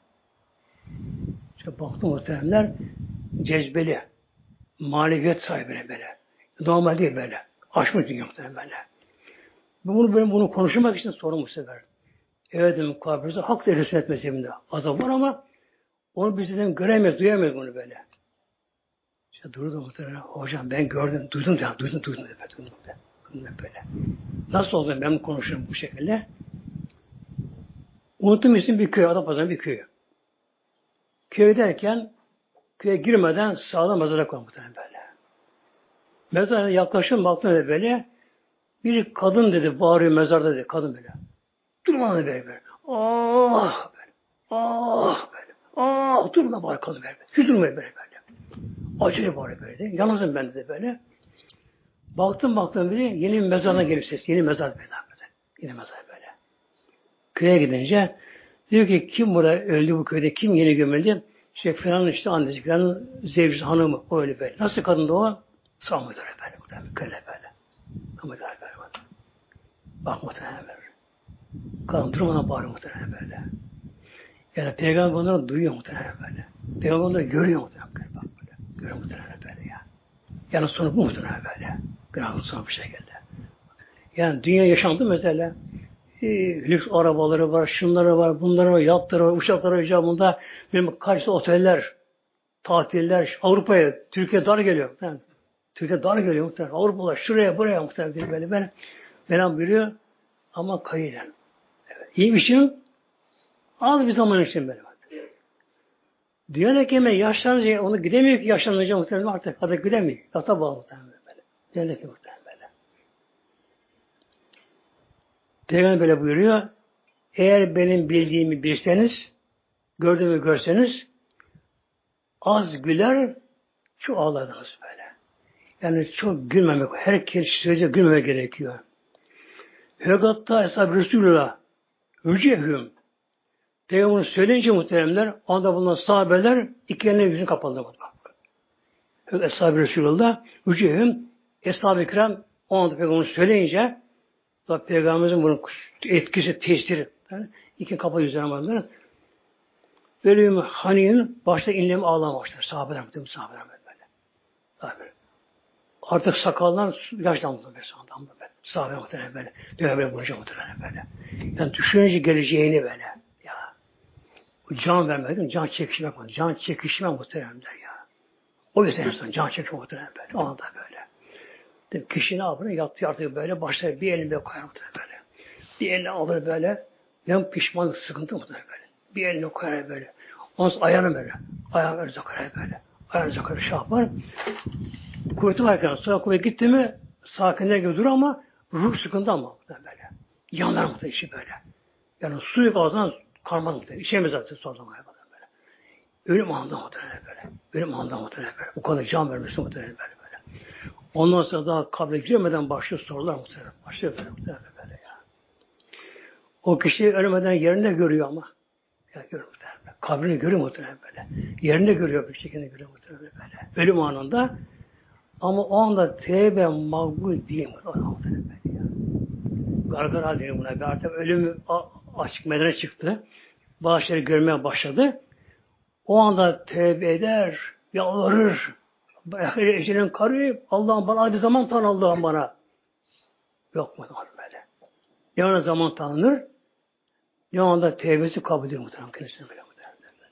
İşte baktım muhteremler cezbeli. Maneviyat sahibi böyle. Normal değil böyle. Aşmış dünya muhterem böyle. Bunu konuşmak için sorun bu sefer. Evet dedim kabirde hak da sünnet mezhebinde azap var ama onu bizden göremeyiz, duyamayız bunu böyle. İşte durdu muhtemelen. Hocam ben gördüm, duydum böyle. Nasıl oldu ben konuşurum bu şekilde? Unuttum isim bir köy, Adapazarı'nın bir köyü. Köy derken köye girmeden sağda mezara koydu muhtemelen böyle. Mezara yaklaşım baktım böyle. Bir kadın dedi, bağırıyor mezarda dedi, kadın böyle. Durmadan böyle. Ah böyle. Ah böyle. Ah durma bağır kadın böyle. Hiç durmuyor böyle. Acele bağırıyor böyle. Yalnızım ben de böyle. Baktım böyle yeni bir mezarına gelip ses. Yeni mezar böyle. Yeni mezar böyle. Köye gidince diyor ki kim burada öldü bu köyde? Kim yeni gömüldü? İşte falan işte annesi falan zevcisi hanımı öyle böyle. Nasıl kadındı o? Sağmıdır böyle. Köyle böyle. Sağmıdır böyle. Bak muhtemelen böyle. Kadın durmadan bağırıyor muhtemelen böyle. Yani Peygamber onları duyuyor muhtemelen böyle. Peygamber onları görüyor muhtemelen böyle. Bak böyle. Görüyor muhtemelen böyle ya. Yani sonu bu muhtemelen böyle. Günahın sonu bir şekilde. Yani dünya yaşantı mesela lüks arabaları var, şunları var, bunları var, yatları var, uçakları var, icabında benim kaçta oteller, tatiller, Avrupa'ya, Türkiye dar geliyor. Yani, Türkiye dar geliyor muhtemelen. Avrupalar şuraya, buraya muhtemelen böyle. Benim buyuruyor ama kayılen. Evet. İyi bir şey az bir zaman için böyle. Dünyadaki yaşlanınca onu gidemiyor ki yaşlanınca muhtemelen artık gidemiyor. Yata bağlı muhtemelen böyle. Dünyadaki muhtemelen böyle. Peygamber böyle buyuruyor. Eğer benim bildiğimi bilseniz, gördüğümü görseniz az güler, çok ağlardınız böyle. Yani çok gülmemek, herkes sürece gülmemek gerekiyor. Fegatta Eshab-ı Resulullah Hücehüm Peygamber'in söyleyince muhteremler, anda bulunan sahabeler iki eline yüzünü kapalı. Eshab-ı Resulullah Hücehüm Eshab-ı Kiram o anda Peygamber'in söyleyince Peygamberimizin bunun etkisi, tesiri yani iki kapalı yüzüne varlar. ölümü Hani'nin başta inlemi ağlamamışlar. Sahabeler böyle. Sahabeler. Artık sakallar yaşlandı böyle sandan böyle. Sahabeler muhtemelen böyle. Böyle bulunca muhtemelen böyle. Yani düşününce geleceğini böyle. Ya. Can vermedim, can çekişmek var. Can çekişme muhteremler ya. O yüzden insan can çekişme muhterem böyle. O anda böyle. Dedim, kişi ne yapıyor? Yattı artık böyle. Başta bir elini böyle koyar muhterem böyle. Bir elini alır böyle. Ben pişmanlık, sıkıntı muhterem böyle. Bir elini koyar böyle. Ondan sonra ayağını böyle. Ayağını öyle koyar böyle. Ayağını koyar şey yapar. Kuvveti varken sonra kuvvet gitti mi sakinler gibi durur ama ruh sıkıntı ama muhterem böyle. Yanar muhterem işi böyle. Yani suyu ağzından karmaz muhterem. İçemez zaten son zaman böyle. Ölüm anında muhtemelen böyle. Ölüm anında muhtemelen böyle. O kadar can vermesi muhtemelen böyle. Ondan sonra daha kabre girmeden başlıyor sorular muhtemelen. Başlıyor böyle muhtemelen böyle ya. O kişi ölmeden yerinde görüyor ama. Ya görüyor muhtemelen. Kabrini görüyor muhtemelen böyle. Yerinde görüyor bir şekilde görüyor muhtemelen böyle. Ölüm anında ama o anda tevbe makbul değil muhtemelen böyle ya. Gargara deniyor buna. Artık ölümü açık medene çıktı. Bazı şeyleri görmeye başladı. O anda tevbe eder, yalvarır. Ecelin karı, Allah'ım bana bir zaman tanı Allah'ım bana. Yok mu böyle? Ne ona zaman tanınır, ne anda tevbesi kabul edilir muhtemelen kendisine böyle muhtemelen.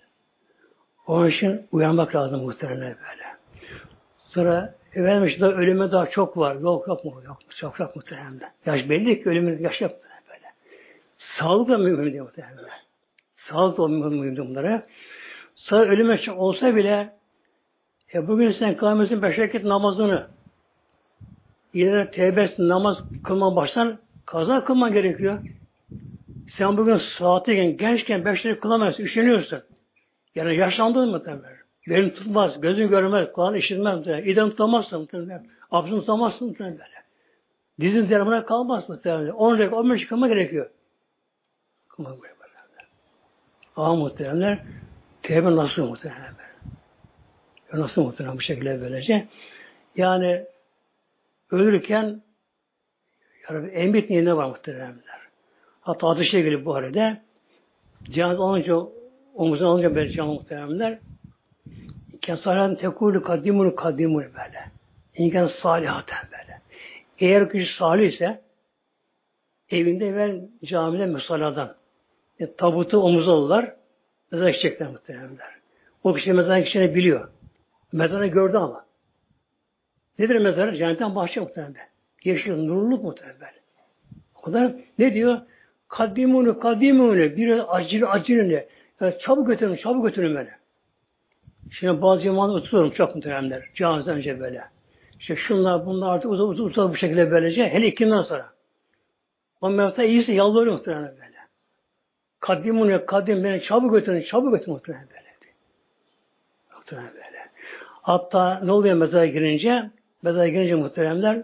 Onun için uyanmak lazım muhtemelen böyle. Sonra efendim işte ölüme daha çok var. Yok mu? Yok. Çok muhtemelen. Yaş belli ki ölümün yaşı yok böyle. Sağlık da mühim diyor muhtemelen. Sağlık da mühim bunlara. Sonra ölüme olsa bile bugün sen kılmışsın 5 vakit namazını ileri tevbesin namaz kılman baştan kaza kılman gerekiyor. Sen bugün saatteyken gençken 5 vakit kılamazsın, üşeniyorsun. Yani yaşlandın mı tabii? Benim tutmaz, gözün görmez, kulağın işitmez muhtemelen. İdem tutamazsın muhtemelen. Abzunu tutamazsın muhtemelen böyle. Dizin dermine kalmaz muhtemelen. 10 vakit 15 kılma gerekiyor. Kılma gerekiyor. Ama muhtemelen tevbe nasıl muhtemelen böyle. Nasıl muhtemelen bu şekilde böylece. Yani ölürken yani emniyet niyetine var muhtemelenler. Hatta hadis-i geliyor bu arada. Cenaze alınca, omuzuna alınca böyle canlı muhtemelenler. Kesaren tekûlü kadimunu böyle. İnken salihaten böyle. Eğer kişi salih ise evinde evvel camide müsaladan tabutu omuza alırlar. Mezara gidecekler muhtemelenler. O kişi mezara gideceğini biliyor. Mezarı gördü ama. Nedir mezarı? Cennetten bahçe muhtemelen. Yeşil, nurluluk muhtemelen. O kadar ne diyor? Kadimunu bir acilini. Yani çabuk götürün beni. Şimdi bazı zamanlar oturuyorum çok muhteremler. Canımızdan önce böyle. İşte şunlar bunlar artık uzak bu şekilde böylece. Hele ikinden sonra. O mevta iyisi yalvarıyor muhteremler böyle. Kadim beni çabuk götürün muhteremler böyle. Muhteremler böyle. Hatta ne oluyor mezara girince? Mezara girince muhteremler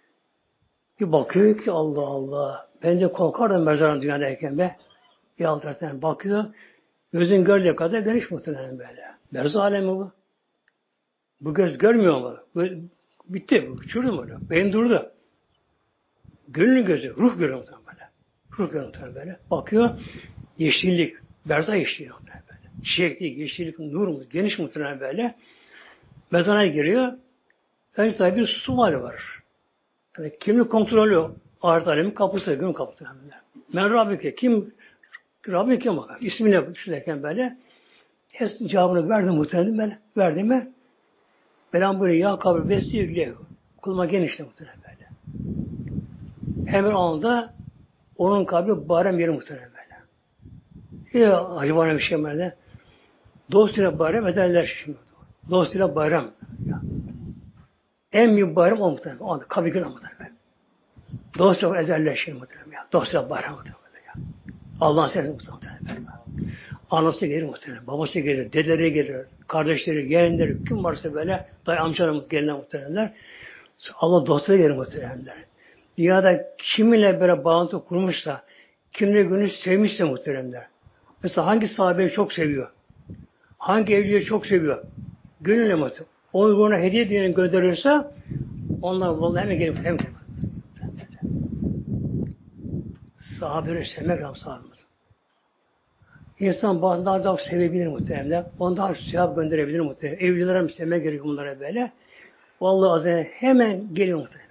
bir bakıyor ki Allah Allah. Ben de korkardım mezarın dünyadayken be. Bir altından bakıyor. Gözün gördüğü kadar geniş muhtemelen böyle. Berza alemi bu. Bu göz görmüyor mu? Böyle, bitti. Çürüdü mü öyle? Beyin durdu. Gönlün gözü. Ruh görüyor muhtemelen böyle. Ruh görüyor muhtemelen böyle. Bakıyor. Yeşillik. Berza yeşillik muhtemelen böyle. Çiçeklik, yeşillik, nur geniş muhtemelen böyle. Mezana giriyor. Önce tabi bir suvari var. Yani kimlik kontrolü ahiret alemin kapısı, gönül kapısı. Men Rabbike, kim Rabbim kim bakar? İsmine düşünürken böyle cevabını verdim muhtemelen ben. Verdiğime Belam böyle ya kabir vesile kuluma genişle muhtemelen böyle. Hemen anında onun kabri barem yeri muhtemelen böyle. Ya acaba ne bir şey böyle. Dostuyla barem ederler şimdi. Dostuyla bayram. Ya. En büyük bayram o muhtemelen. O anda kabir günü muhtemelen. Dostuyla ederler şimdi muhtemelen. Dostuyla bayram muhtemelen. Allah'ın sevdiği muhtemelen. Anası gelir muhtemelen. Babası gelir. Dedeleri gelir. Kardeşleri, yeğenleri. Kim varsa böyle. Dayı amcalar gelinler muhtemelenler. Allah dostları gelir muhtemelenler. Dünyada kiminle böyle bağlantı kurmuşsa, kimle gönül sevmişse muhtemelenler. Mesela hangi sahabeyi çok seviyor? Hangi evliyi çok seviyor? Gönülle muhtemelen. Onu buna hediye diye gönderirse onlar vallahi hemen gelip hem sahabeleri sevmek lazım sahabemiz. İnsan bazen daha sevebilir muhtemelen. Onu daha sevap gönderebilir muhtemelen. Evlilere mi sevmek gerekiyor bunlara böyle. Vallahi azze hemen geliyor muhtemelen.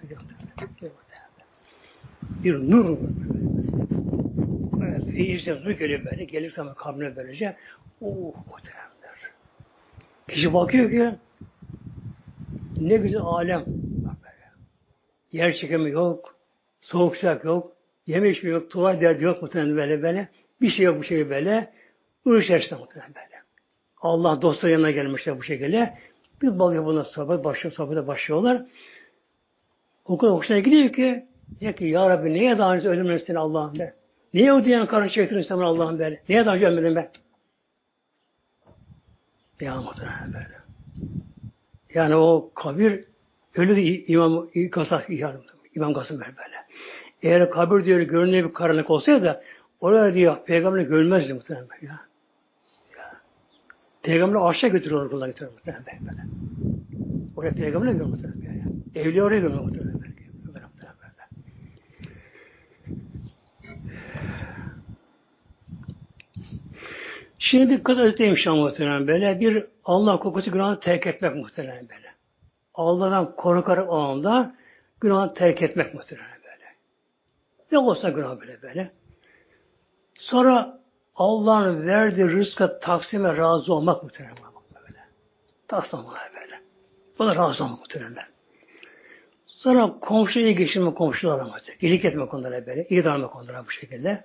Bir nur. Feyizle nur geliyor böyle. Gelir zaman kabrine böylece. Muhteremler. Kişi bakıyor ki ne güzel alem. Yer çekimi yok. Soğuk sıcak yok. Yeme içme yok. Tuvalet derdi yok muhtemelen böyle. Bir şey yok bu şey böyle. Nur içerisinde muhtemelen böyle. Allah dostları yanına gelmişler bu şekilde. Bir bakıyor buna sohbete başlıyorlar. O kadar hoşuna gidiyor ki diyor ki ya Rabbi niye daha önce ölümden seni Allah'ım der. Niye o diyen karın çektirin sen Allah'ım der. Niye daha önce ölmedin ben? Ya muhtemelen böyle. Yani o kabir öyle de İmam Kasım böyle. Eğer kabir diyor görünüyor bir karanlık olsaydı oraya diyor peygamber görmezdi muhtemelen ya. Peygamber aşağı götürüyorlar kullar götürüyorlar muhtemelen böyle. Oraya peygamber görmüyor muhtemelen böyle. Evliya oraya görmüyor muhtemelen böyle. Şimdi bir kız özeteyim şu an muhtemelen böyle. Bir Allah korkusu günahı terk etmek muhtemelen böyle. Allah'tan korkarak o anda günahı terk etmek muhtemelen böyle. Ne olsa günah böyle. Sonra Allah'ın verdiği rızka taksime razı olmak muhtemelen böyle. Taksim olmak böyle. Buna razı olmak muhtemelen. Sonra komşuya geçirme komşularla mesela. İyilik etmek onlara böyle. İyi davranmak onlara bu şekilde.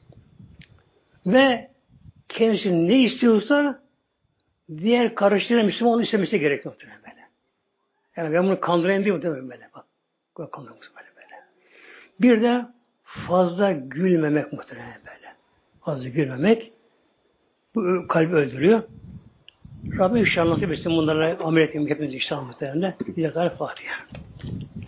Ve kendisi ne istiyorsa diğer kardeşlerine Müslüman onu istemesi gerekiyor muhtemelen böyle. Yani ben bunu kandırayım değil muhtemelen böyle. Bak kandırayım böyle. Bir de fazla gülmemek muhtemelen böyle. Fazla gülmemek bu kalbi öldürüyor. Rabbim inşallah nasip etsin bunlara ameliyat edeyim hepimiz inşallah muhtemelen. Bir de Fatiha.